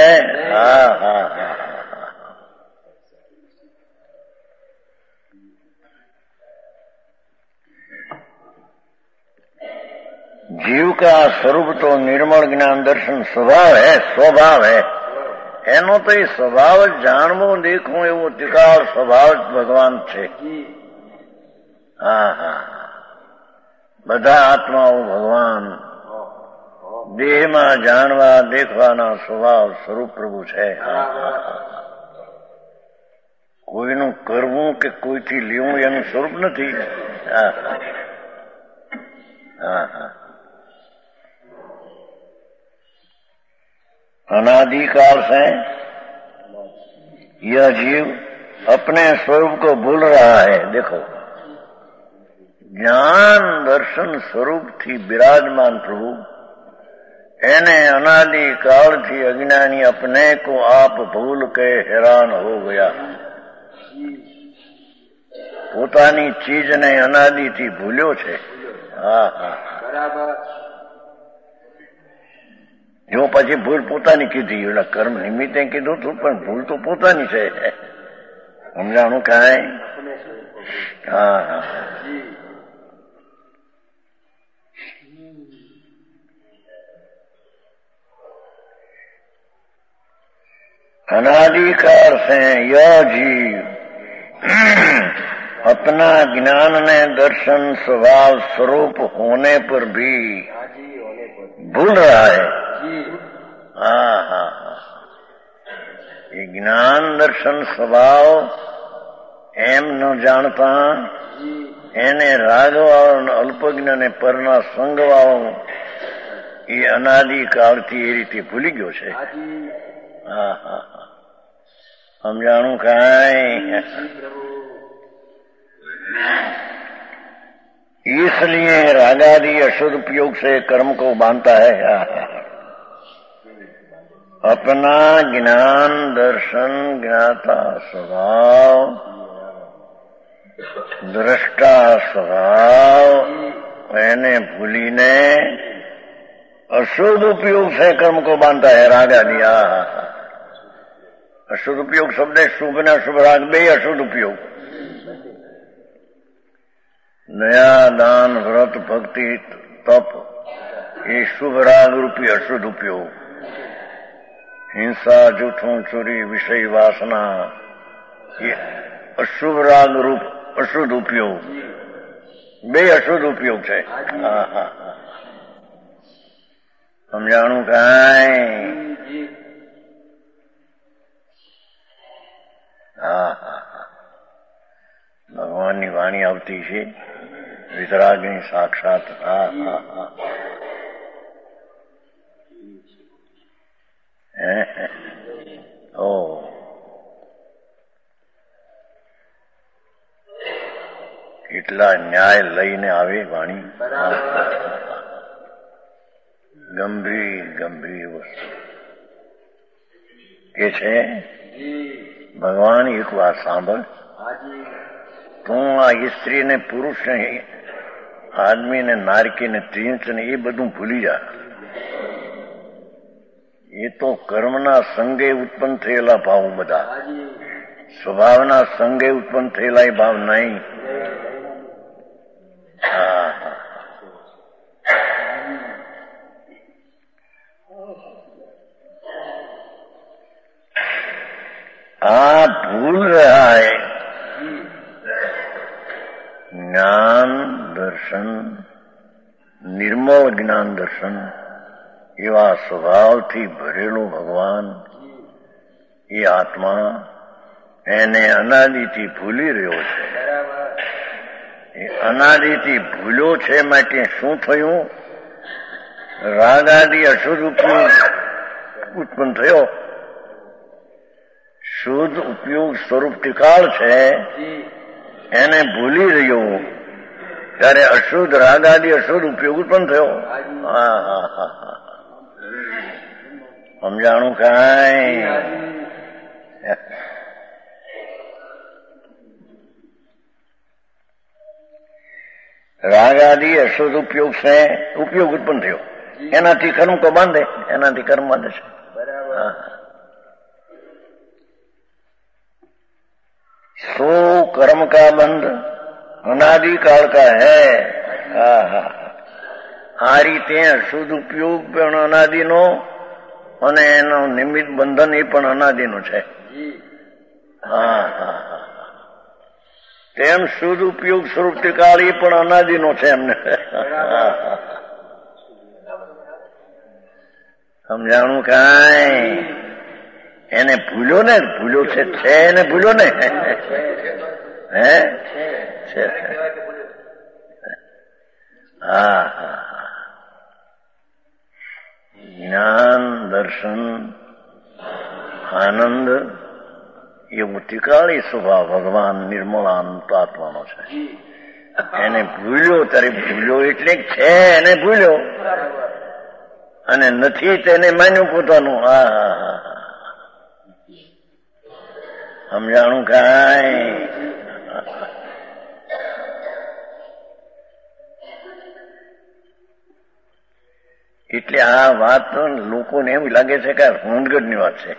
जीव का स्वरूप तो निर्मल ज्ञान दर्शन स्वभाव है, स्वभाव है. એનો તો એ સ્વભાવ જ જાણવું દેખવું એવો ત્રિકાળ સ્વભાવ જ ભગવાન છે. બધા આત્માઓ ભગવાન દેહમાં જાણવા દેખવાના સ્વભાવ સ્વરૂપ પ્રભુ છે. કોઈનું કરવું કે કોઈથી લેવું એનું સ્વરૂપ નથી. अनादिकाल से यह जीव अपने स्वरूप को भूल रहा है. देखो, ज्ञान दर्शन स्वरूप थी विराजमान प्रभु એને અનાદિકાળથી અજ્ઞાની अपने को आप भूल के हैरान हो गया. પોતાની ચીજને અનાદિથી ભૂલ્યો છે. બરાબર. જો પછી ભૂલ પોતાની કીધી, એટલે કર્મ નિમિત્તે કીધું તું, પણ ભૂલ તો પોતાની છે. સમજાણું કાંઈ? अनादिकाल से यह जीव अपना ज्ञान ने दर्शन स्वभाव स्वरूप होने पर भी भूल रहा है. ये ज्ञान दर्शन स्वभाव एम न जानता એને રાગવાળો અલ્પજ્ઞ ને પરના સંગવાળો એ અનાદિકાળથી એ રીતે ભૂલી ગયો છે. समझाणु काई? इसलिए रागादि अशुद्ध उपयोग से कर्म को बांधता है. अपना ज्ञान दर्शन ज्ञाता स्वभाव दृष्टा स्वभाव मैंने भूलीने अशुद्ध उपयोग से कर्म को बांधता है. रागादि અશુદ્ધ ઉપયોગ શબ્દ શુભ ને અશુભ રાગ બે અશુદ્ધ ઉપયોગ. દયા, દાન, વ્રત, ભક્તિ, તપ એ શુભ રાગ રૂપી અશુદ્ધ ઉપયોગ. હિંસા, જૂઠું, ચોરી, વિષય વાસના એ અશુભ રાગ રૂપ અશુદ્ધ ઉપયોગ. બે અશુદ્ધ ઉપયોગ છે. હા હા હા, સમજાણું કાંઈ? હા હા હા, ભગવાનની વાણી આવતી છે, વિતરાગની સાક્ષાત. હા હા હા, ઓ કેટલા ન્યાય લઈને આવે વાણી. ગંભીર ગંભીર વસ્તુ કે છે. ભગવાન એક વાત સાંભળ, તું આ સ્ત્રીને પુરુષને આદમીને નારકીને ત્રિંચને એ બધું ભૂલી જા. એ તો કર્મના સંગે ઉત્પન્ન થયેલા ભાવ બધા, સ્વભાવના સંગે ઉત્પન્ન થયેલા એ ભાવ નહીં. આ ભૂલ રહ્યા है જ્ઞાન દર્શન, નિર્મળ જ્ઞાન દર્શન એવા સ્વભાવથી ભરેલો ભગવાન એ આત્મા એને અનાદિથી ભૂલી રહ્યો છે. એ અનાદિથી ભૂલ્યો છે માટે શું થયું? રાગાદિ અશુદ્ધ ઉપયોગ ઉત્પન્ન થયો. શુદ્ધ ઉપયોગ સ્વરૂપ ટીકાળ છે એને ભૂલી રહ્યો ત્યારે અશુદ્ધ રાગાદિ અશુદ્ધ ઉપયોગ ઉત્પન્ન થયો. હા હા હા હા, સમજાણું કાંઈ? રાગાદિ અશુદ્ધ ઉપયોગ છે, ઉપયોગ ઉત્પન્ન થયો, એનાથી કર્મ તો બાંધે, એનાથી કર્મ બાંધે છે. सो कर्म का बंध अनादिकाल का है. હા હા, આ રીતે અશુદ્ધ ઉપયોગ પણ અનાદિનો અને એનો નિમિત્ત બંધન એ પણ અનાદિનો છે. હા હા હા, તેમ શુદ્ધ ઉપયોગ સ્વરૂપ કાળ એ પણ અનાદિનો છે એમને. સમજાણું કાંઈ? એને ભૂલ્યો ને, ભૂલ્યો છે એને ભૂલ્યો ને. હે છે. હા હા, જ્ઞાન દર્શન આનંદ એવો ટીકાળી સ્વભાવ ભગવાન નિર્મળાનંદ આત્માનો છે. એને ભૂલ્યો ત્યારે ભૂલ્યો એટલે છે એને ભૂલ્યો અને નથી તેને માન્યું પોતાનું. હા હા હા, સમજાણું કાંઈ? એટલે આ વાત લોકોને એમ લાગે છે કે હોંદગઢની વાત છે.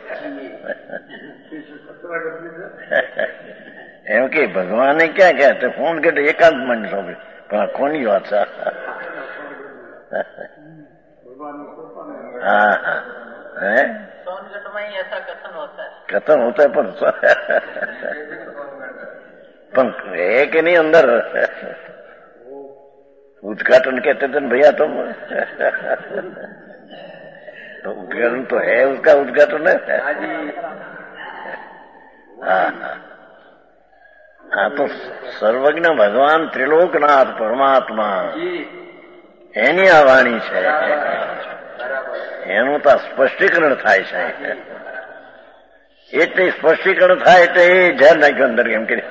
એમ કે ભગવાને ક્યાં ક્યાં તો હોંદગઢ એકાંત મન સોંપે, પણ આ કોની વાત છે? हाँ हाँ, है सोनगढ़ में ही ऐसा कथन होता है. कथन होता है पण है कि नहीं अंदर उद्घाटन कहते थे भैया तुम तो उद्घाटन तो है, उसका उद्घाटन है. हाँ हाँ, तो सर्वज्ञ भगवान त्रिलोकनाथ परमात्मा એની આ વાણી છે, એનું તો સ્પષ્ટીકરણ થાય છે. એટલે સ્પષ્ટીકરણ થાય એટલે એ ધ્યાન નાખ્યું અંદર એમ કે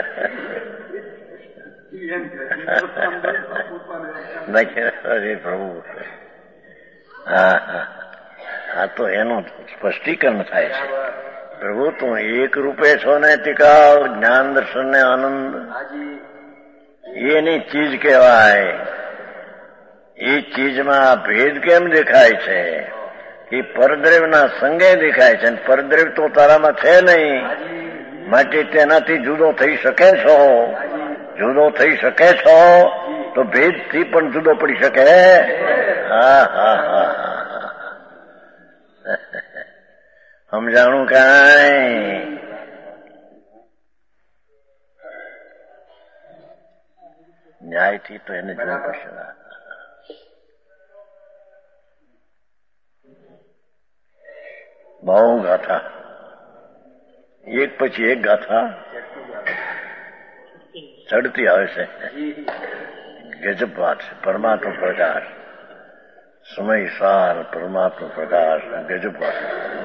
પ્રભુ. હા હા, આ તો એનું સ્પષ્ટીકરણ થાય છે. પ્રભુ તું એક રૂપે છો ને ટીકાળ જ્ઞાન દર્શન ને આનંદ એની ચીજ કહેવાય. એ ચીજમાં ભેદ કેમ દેખાય છે? એ પરદ્રવ્યના સંગે દેખાય છે, પરદ્રવ્ય તો તારામાં છે નહીં, માટે તેનાથી જુદો થઈ શકે છો. જુદો થઈ શકે છો તો ભેદથી પણ જુદો પડી શકે. હા હા હા સમજાણું કાંઈ? ન્યાયથી તો એને જોવું પડશે. બહુ ગાથા, એક પછી એક ગાથા ચડતી આવે છે. ગજબ વાત છે. પરમાત્મા પ્રકાશ, સમય સાર પરમાત્મા પ્રકાશ, ગજબ વાત.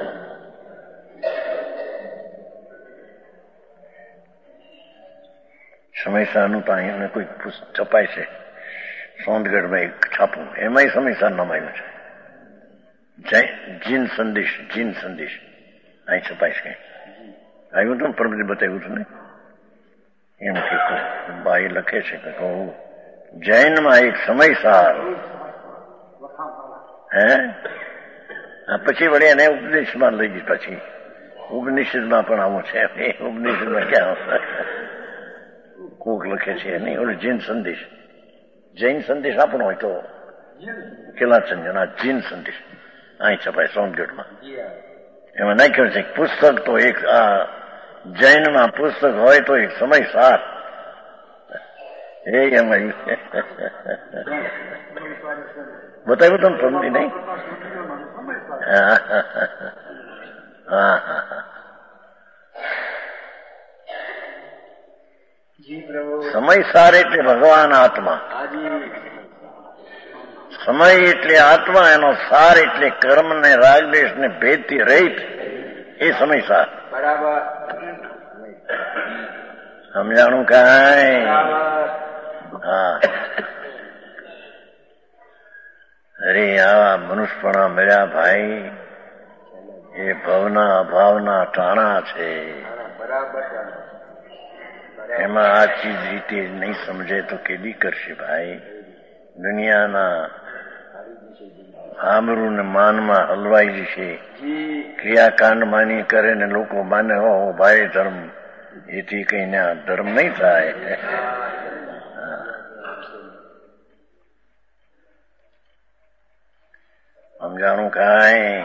સમયસારનું તો અહીંયા કોઈ છપાય છે સોનગઢમાં એક છાપું, એમાંય સમયસાર નામ આવ્યું છે. જીન સંદેશ, જીન સંદેશ અહીં છપાય છે. આવ્યું હતું ને, પરમથી બતાવ્યું હતું ને. એમ કે બાઈ લખે છે કે કહું જૈનમાં એક સમયસાર હે પછી વળી એને ઉપનિષદમાં લઈ ગઈ. પછી ઉપનિષદમાં પણ આવું છે. ઉપનિષદમાં ક્યાં કોક લખે છે નહીં, ઓલું જૈન સંદેશ. જૈન સંદેશ આપણો હોય તો કેલાચંદ્રના જીન સંદેશ અહીં છપાય સોનગઢમાં. એમાં નાખ્યું છે પુસ્તક તો એક આ જૈનમાં પુસ્તક હોય તો એક સમયસાર. એમ આવ્યું બતાવ્યું તમે પ્રમદી નહીં? હા સમયસાર એટલે ભગવાન આત્મા. સમય એટલે આત્મા, એનો સાર એટલે કર્મ ને રાગદેશ ને ભેદથી રહિત, એ સમયસાર. બરાબર સમજાણું કાંઈ? હા. અરે આવા મનુષ્યપણા મળ્યા ભાઈ, એ ભવના અભાવના ટાણા છે. એમાં આ ચીજ રીતે નહીં સમજે તો કેદી કરશે ભાઈ? દુનિયાના આમરું ને માનમાં હલવાઈ જશે. ક્રિયાકાંડ માની કરે ને લોકો માને હો ભાઈ ધર્મ, એથી કઈ ધર્મ નહીં થાય. સમજાણું કાંઈ?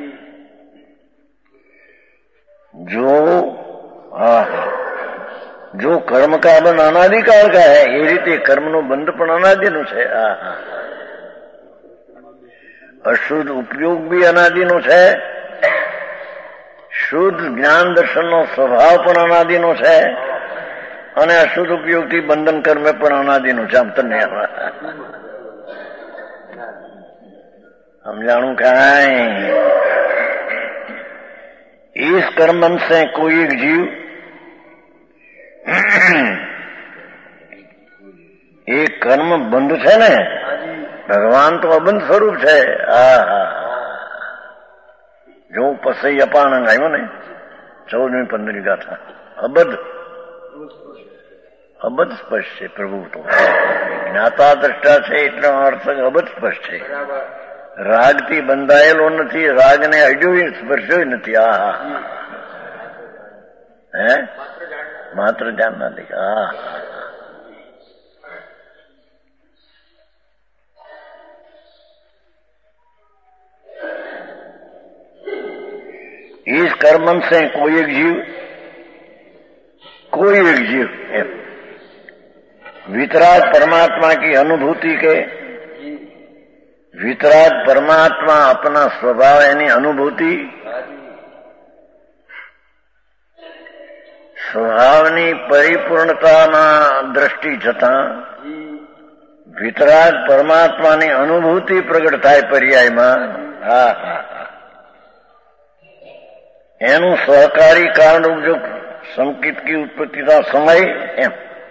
જો કર્મ કા બંધ અનાદિકાળ કા હૈ, એ રીતે કર્મનો બંધ પણ અનાદિનું છે. અશુદ્ધ ઉપયોગ બી અનાદિનો છે, શુદ્ધ જ્ઞાન દર્શનનો સ્વભાવ પણ અનાદિનો છે, અને અશુદ્ધ ઉપયોગથી બંધન કર્મ પણ અનાદિનું છે. આમ તને સમજાણું કાંઈ? इस कर्म से कोई एक जीव એ કર્મ બંધ છે ને, ભગવાન તો અબંધ સ્વરૂપ છે. જો પસઈ અપાણ આવ્યો ને 14મી 15મી ગાથા, અબધ સ્પષ્ટ છે. પ્રભુ તો જ્ઞાતા દ્રષ્ટા છે, એટલો અર્થ અબધ સ્પષ્ટ છે. રાગથી બંધાયેલો નથી, રાગને અડ્યો સ્પર્શ્યો નથી. હે માત્ર જાણના દેખા. इस कर्म से कोई एक जीव वितराग परमात्मा की अनुभूति के, वितराग परमात्मा अपना स्वभाव यानी अनुभूति, स्वभावनी परिपूर्णताમાં દ્રષ્ટિ જતા વિતરાગ પરમાત્માની અનુભૂતિ પ્રગટ થાય પર્યાયમાં. એનું સહકારી કારણ ઉપજો સંકિત की उत्पत्ति का समय એમ.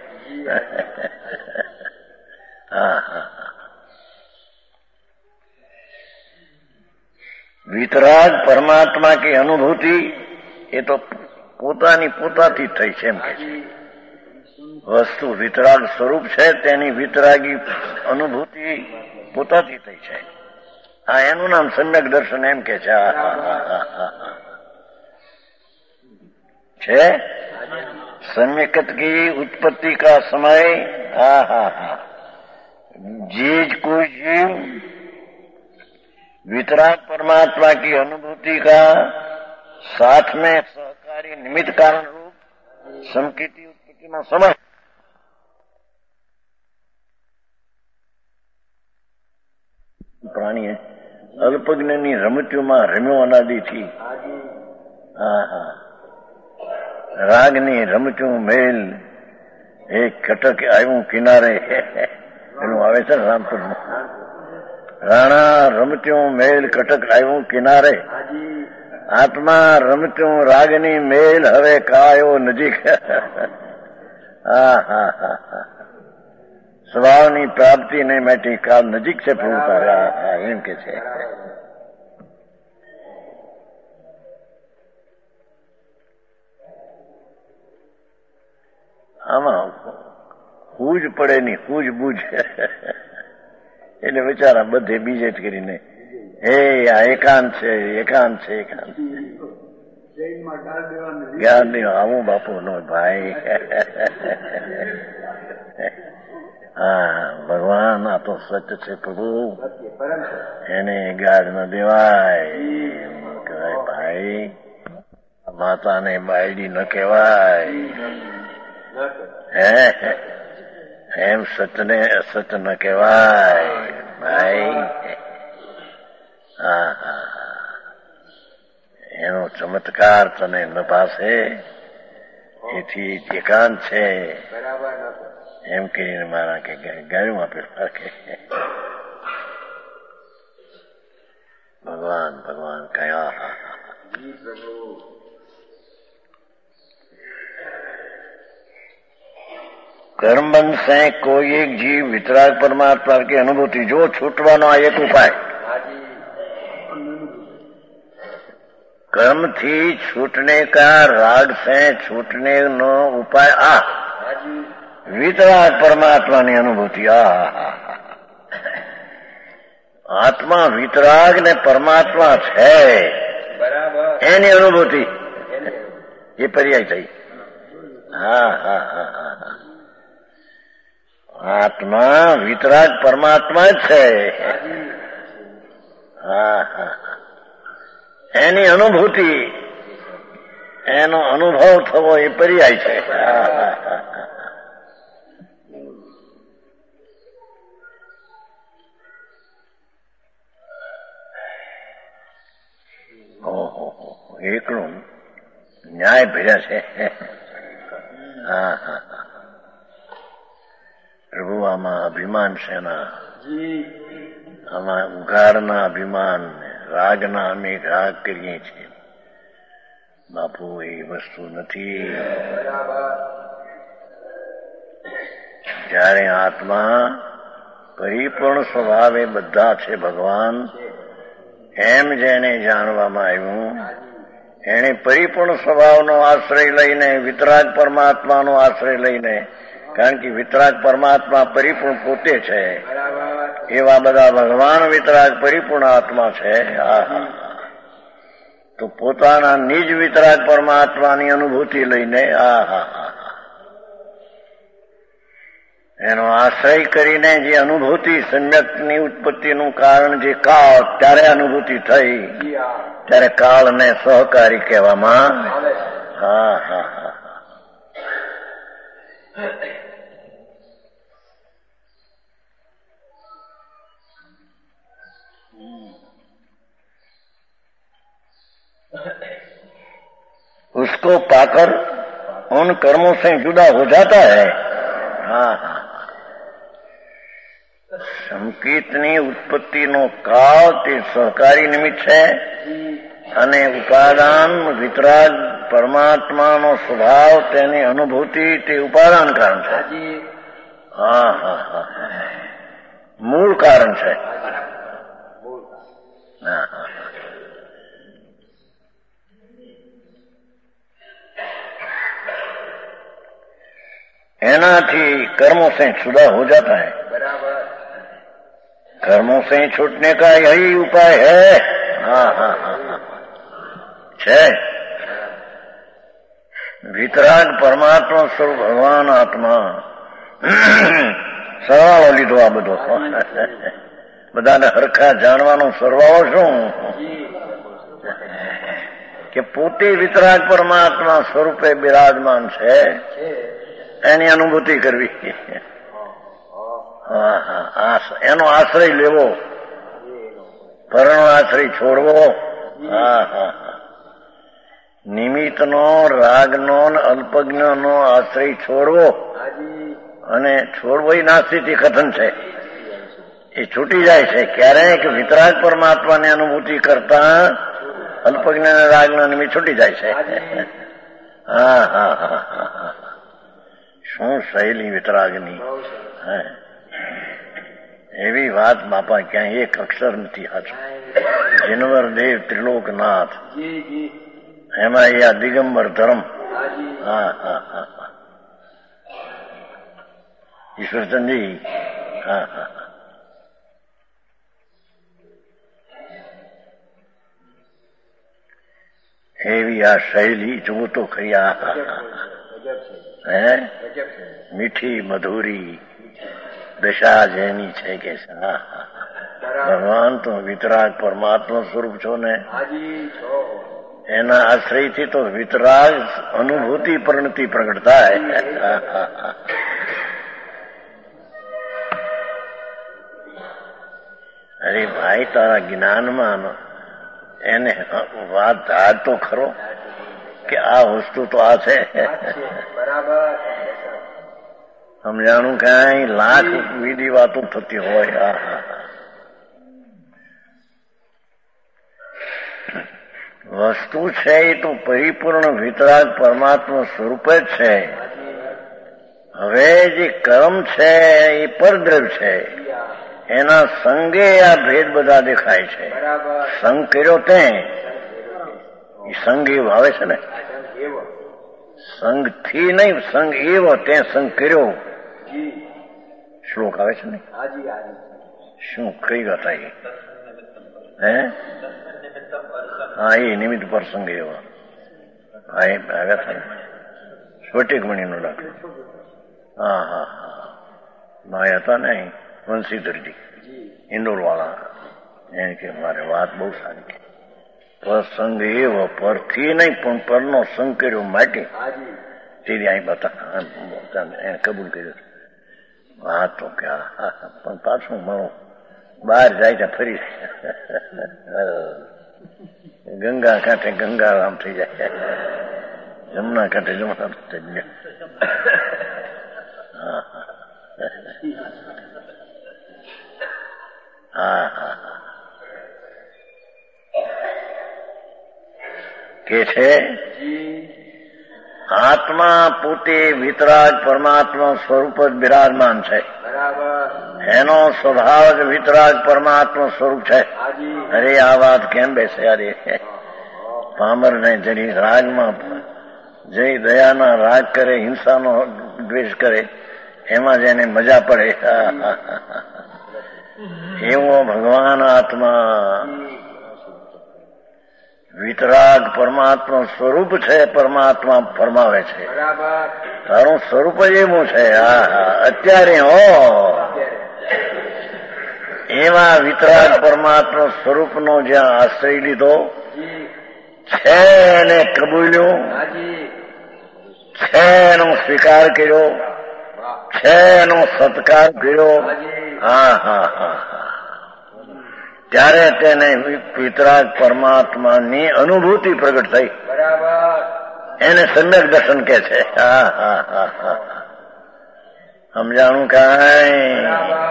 વિતરાગ પરમાત્મા की અનુભૂતિ એ તો પોતાથી થઈ છે એમ કે છે. વસ્તુ વિતરાગ સ્વરૂપ છે, તેની વિતરાગી અનુભૂતિ પોતાથી થઈ છે. હા, એનું નામ સમ્યક દર્શન એમ કે છે. છે सम्यकत की उत्पत्ति का समय. जीज कोई जीव वितराग परमात्मा की अनुभूति का साथ में सहकारी निमित्त कारण रूप संकीर्ति उत्पत्ति નો સમય. પ્રાણીએ અલ્પજ્ઞાની રમત્યુમાં રમ્યો અનાદિથી. રાગની રમતું મેલ એક ખટક આવ્યું કિનારે એનું આવે છે ને રામપુરનું. રાણા રમત્યું મેલ કટક આવ્યું કિનારે. આત્મા રમત્યું રાગની મેલ હવે કાયો નજીક. સ્વભાવની પ્રાપ્તિ ને માટે કાલ નજીક છે પ્રભુ તારા એમ કે છે. આમાં હૂજ પડે ની હૂજ બૂજ એટલે વિચારા બધે બીજે જ કરીને હે આ એકાંત છે એકાંત છે એકાંત. જ્ઞાન નહીં આવું બાપુ નો ભાઈ. હા, ભગવાન આ તો સત્ય છે પ્રભુ, એને ગાઢ ન દેવાય. કહેવાય ભાઈ, માતાને બાયડી ન કહેવાય. એમ સત્યને અસત ન કહેવાય ભાઈ. એનો ચમત્કાર તને ન પાસે, એથી એકાંત છે એમ કરીને મારા કે ગાયું આપે કે ભગવાન ભગવાન કયા. कर्मबंध से कोई एक जीव वितराग परमात्मा की अनुभूति जो छूटવાનો આ એક ઉપાય. कर्म थी छूटने का, राग से छूटने नो उपाय आ वितराग परमात्मा ની અનુભૂતિ. આત્મા વિતરાગ ને પરમાત્મા છે એની અનુભૂતિ એ પર્યાય થઈ. આત્મા વિતરાગ પરમાત્મા જ છે. એની અનુભૂતિ, એનો અનુભવ થવો એ પર્યાય છે. ઓહો, એકલું ન્યાય ભર્યા છે. પ્રભુ આમાં અભિમાન છે ના, આમાં ઉઘાડના અભિમાન, રાગના અમે રાગ કરીએ છીએ. બાપુ એ વસ્તુ નથી. જ્યારે આત્મા પરિપૂર્ણ સ્વભાવે બધા છે ભગવાન એમ જેને જાણવામાં આવ્યું, એને પરિપૂર્ણ સ્વભાવનો આશ્રય લઈને, વિતરાગ પરમાત્માનો આશ્રય લઈને, કારણ કે વિતરાગ પરમાત્મા પરિપૂર્ણ પોતે છે, એવા બધા ભગવાન વિતરાગ પરિપૂર્ણ આત્મા છે. તો પોતાના નિજ વિતરાગ પરમાત્માની અનુભૂતિ લઈને એનો આશ્રય કરીને જે અનુભૂતિ, સમ્યકની ઉત્પત્તિનું કારણ જે કાળ, ત્યારે અનુભૂતિ થઈ, ત્યારે કાળને સહકારી કહેવામાં. उसको पाकर उन कर्मों से जुदा हो जाता है. સંકેતની ઉત્પત્તિનો કાળ તે સહકારી નિમિત્ત છે અને ઉપાદાન વિતરાગ પરમાત્માનો સ્વભાવ, તેની અનુભૂતિ તે ઉપાદાન કારણ છે. મૂળ કારણ છે. એનાથી કર્મો से जुदा हो जाता है. कर्मों से छूटने का यही उपाय है। हाँ हाँ हाँ છે। વિતરાગ પરમાત્મા સ્વરૂપ ભગવાન આત્મા સરવાળો લીધો આ બધો બધાને હરખા જાણવાનો સરવાળો શું કે પોતે વિતરાગ પરમાત્મા સ્વરૂપે બિરાજમાન છે એની અનુભૂતિ કરવી, એનો આશ્રય લેવો, પરનો આશ્રય છોડવો, નિમિત્તનો રાગનો અલ્પજ્ઞનો આશ્રય છોડવો, અને છોડવો એ નાસ્તિક કથન છે, એ છૂટી જાય છે ક્યારેક વિતરાગ પરમાત્માની અનુભૂતિ કરતા અલ્પજ્ઞ અને રાગનો નિમિત્ત છૂટી જાય છે। હા હા હા હા, શું શૈલી વિતરાગની એવી વાત બાપા ક્યાંય એક અક્ષર નથી હાચું। જીનવર દેવ ત્રિલોકનાથ એમાં એ આ દિગંબર ધર્મ। હા હા હા હા, ઈશ્વરચંદજી। હા હા, એવી આ શૈલી જુઓ તો ખરી। હે મીઠી મધુરી દશા જેની છે કે ભગવાન તો વિતરાગ પરમાત્મા સ્વરૂપ છો ને, એના આશ્રયથી તો વિતરાગ અનુભૂતિ પરિણતિ પ્રગટ થાય। અરે ભાઈ તારા જ્ઞાનમાં એને વાત આજ તો ખરો કે આ વસ્તુ તો આ છે, સમજાણું કઈ લાખ વિધિ વાતો થતી હોય। વસ્તુ છે એ તો પરિપૂર્ણ વિતરાગ પરમાત્મા સ્વરૂપ જ છે। હવે જે કર્મ છે એ પરદ્રવ્ય છે, એના સંગે આ ભેદ બધા દેખાય છે। સંગ કર્યો તે એ સંગ એવો આવે છે ને, સંગ થી નહીં, સંગ એવો તે સંગ કર્યો શ્લોક આવે છે ને। શું કઈ વાત આવી? હે હા, એ નિમિત્ત પ્રસંગ એવો આવ્યા થાય સ્ફટિકમણીનો દાખલો। હા હા હા, ભાઈ હતા ને વંશીધરજી ઇન્દોર વાળા, એને કે મારે વાત બહુ સારી છે, પ્રસંગ એવો પરથી નહીં પણ પરનો સંગ કર્યો માટે તેથી અહીં બતા એને કબૂલ કર્યો। વાત તો કે પણ પાછું મળો બહાર જાય ત્યાં ફરી ગંગા કાંઠે ગંગારામ થઈ જાય, જમના કાંઠે જમના થઈ જાય। હા હા, કે છે આત્મા પોતે વિતરાગ પરમાત્મા સ્વરૂપ જ બિરાજમાન છે, એનો સ્વભાવ જ વિતરાગ પરમાત્મા સ્વરૂપ છે। અરે આ વાત કેમ બેસે? અરે પામર ને જરી રાગમાં જય દયાના રાગ કરે, હિંસાનો દ્વેષ કરે, એમાં જેને મજા પડે એવો ભગવાન આત્મા વિતરાગ પરમાત્મા સ્વરૂપ છે, પરમાત્મા ફરમાવે છે તારું સ્વરૂપ જ એવું છે। અત્યારે હો એવા વિતરાગ પરમાત્મા સ્વરૂપનો જ્યાં આશ્રય લીધો છે, એને કબૂલ્યું છે, એનો સ્વીકાર કર્યો છે, એનો સત્કાર કર્યો। હા હા હા, ત્યારે તેને વિતરાગ પરમાત્માની અનુભૂતિ પ્રગટ થઈ, એને સમ્યક દર્શન કે છે। હા હા હા હા, સમજાણું કઈ?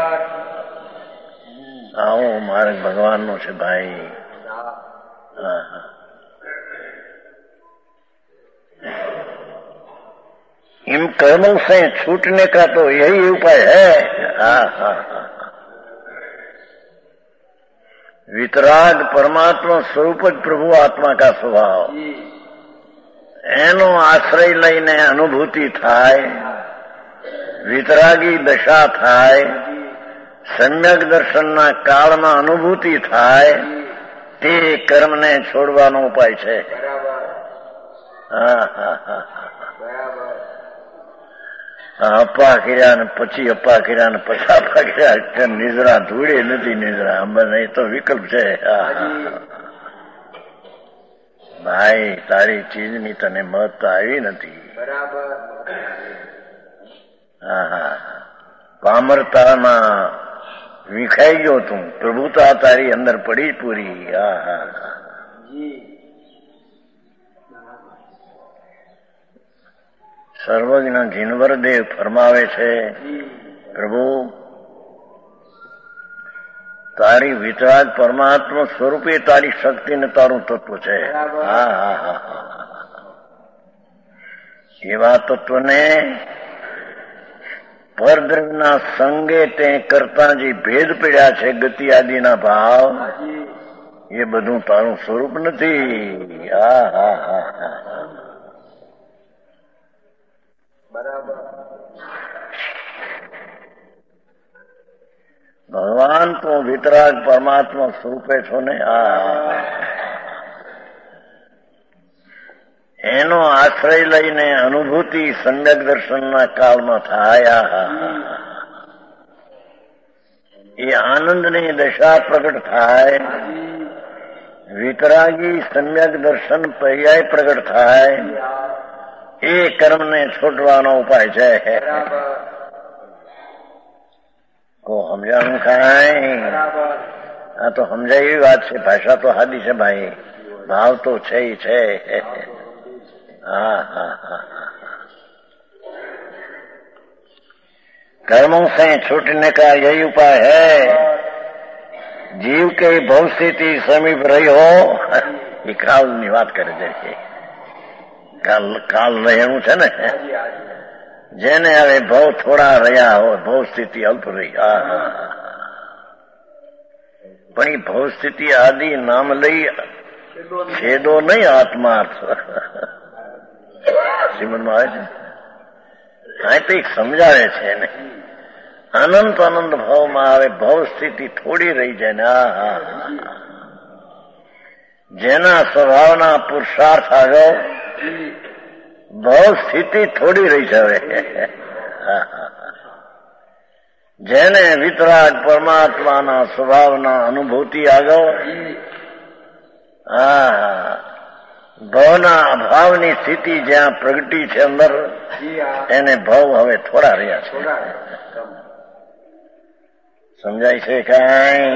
આવો માર્ગ ભગવાનનો છે ભાઈ। હા હા, इन कर्मों से छूटने का तो यही उपाय है। हाँ हाँ हाँ, वितराग परमात्मा स्वरूप જ પ્રભુ આત્મા કા સ્વભાવ, એનો આશ્રય લઈને અનુભૂતિ થાય, વિતરાગી દશા થાય, સમ્યક દર્શનના કાળમાં અનુભૂતિ થાય તે કર્મને છોડવાનો ઉપાય છે. અપ્પા કર્યા ને પછી અપ્પા કર્યા ને પછી અપ્પા કર્યા, નિદ્રા ધૂળે નથી નિદ્રા, એ તો વિકલ્પ છે. ભાઈ તારી ચીજની તને મહત્તા આવી નથી. પામરતામાં વિખાઈ ગયો તું, પ્રભુતા તારી અંદર પડી પૂરી. સર્વજ્ઞ જીનવરદેવ ફરમાવે છે, પ્રભુ તારી વિતરાગ પરમાત્મા સ્વરૂપે તારી શક્તિ ને તારું તત્વ છે. એવા તત્વને પરદ્રવ્યના સંગે તે કરતા જે ભેદ પડ્યા છે, ગતિ આદિના ભાવ, એ બધું તારું સ્વરૂપ નથી. ભગવાન તો વિતરાગ પરમાત્મા સ્વરૂપે છો ને. એનો આશ્રય લઈને અનુભૂતિ સમ્યક દર્શનના કાળમાં થાય. એ આનંદની દશા પ્રગટ થાય. વિતરાગી સમ્યક દર્શન પર્યાય પ્રગટ થાય. એ કર્મને છોડવાનો ઉપાય છે. કો સમજાણું કાંઈ? આ તો સમજાય એવી વાત છે. ભાષા તો હાદી છે ભાઈ, ભાવ તો છે ઈ છે. कर्मों से छूटने का यही उपाय है. जीव के भव स्थिति समीप रही हो, એ કાળની વાત કરે છે. કાળ રહેવું છે ને, જેને હવે ભવ થોડા રહ્યા હોય, ભવ સ્થિતિ અલ્પ રહી. પણ એ ભવ સ્થિતિ આદિ નામ લઈ છેદો નહીં, આત્માર્થ શ્રીમદમાં આવે છે. હા તો એક સમજાવે છે ને, અનંત આનંદ ભાવમાં આવે, ભવ સ્થિતિ થોડી રહી જાય ને. જેના સ્વભાવના પુરુષાર્થ આગળ ભવ સ્થિતિ થોડી રહી જાવે. જેને વિતરાગ પરમાત્માના સ્વભાવના અનુભૂતિ આગળ ભવના અભાવની સ્થિતિ જ્યાં પ્રગટી છે અંદર, એને ભવ હવે થોડા રહ્યા છે. સમજાય છે કઈ?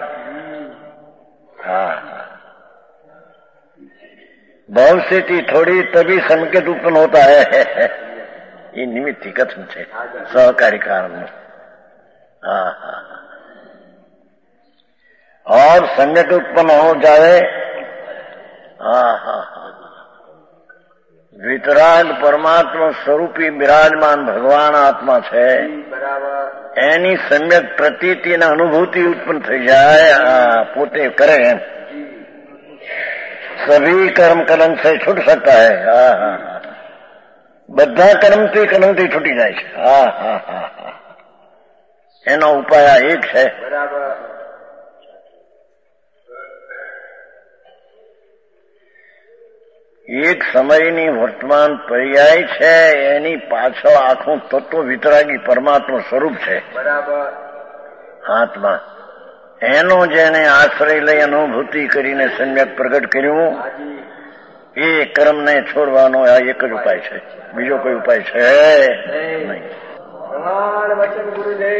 भव स्थिति थोड़ी तभी संकेत उत्पन्न होता है. ये निमित्त ही कथन है, सहकारी कारण में. और संकेत उत्पन्न हो जाए. વિતરાગ પરમાત્મા સ્વરૂપી બિરાજમાન ભગવાન આત્મા છે, એની સમ્યક પ્રતીતિને અનુભૂતિ ઉત્પન્ન થઈ જાય. પોતે કરે એમ सभी कर्म कलंक से छूट सकता है. બધા કર્મથી કલંકથી છૂટી જાય છે. એનો ઉપાય એક છે. એક સમયની વર્તમાન પર્યાય છે, એની પાછળ આખું તત્વ વિતરાગી પરમાત્મા સ્વરૂપ છે. આત્મા એનો જેને આશ્રય લઈ અનુભૂતિ કરીને સમ્યક પ્રગટ કર્યું, એ કર્મને છોડવાનો આ એક જ ઉપાય છે. બીજો કોઈ ઉપાય છે નહીં.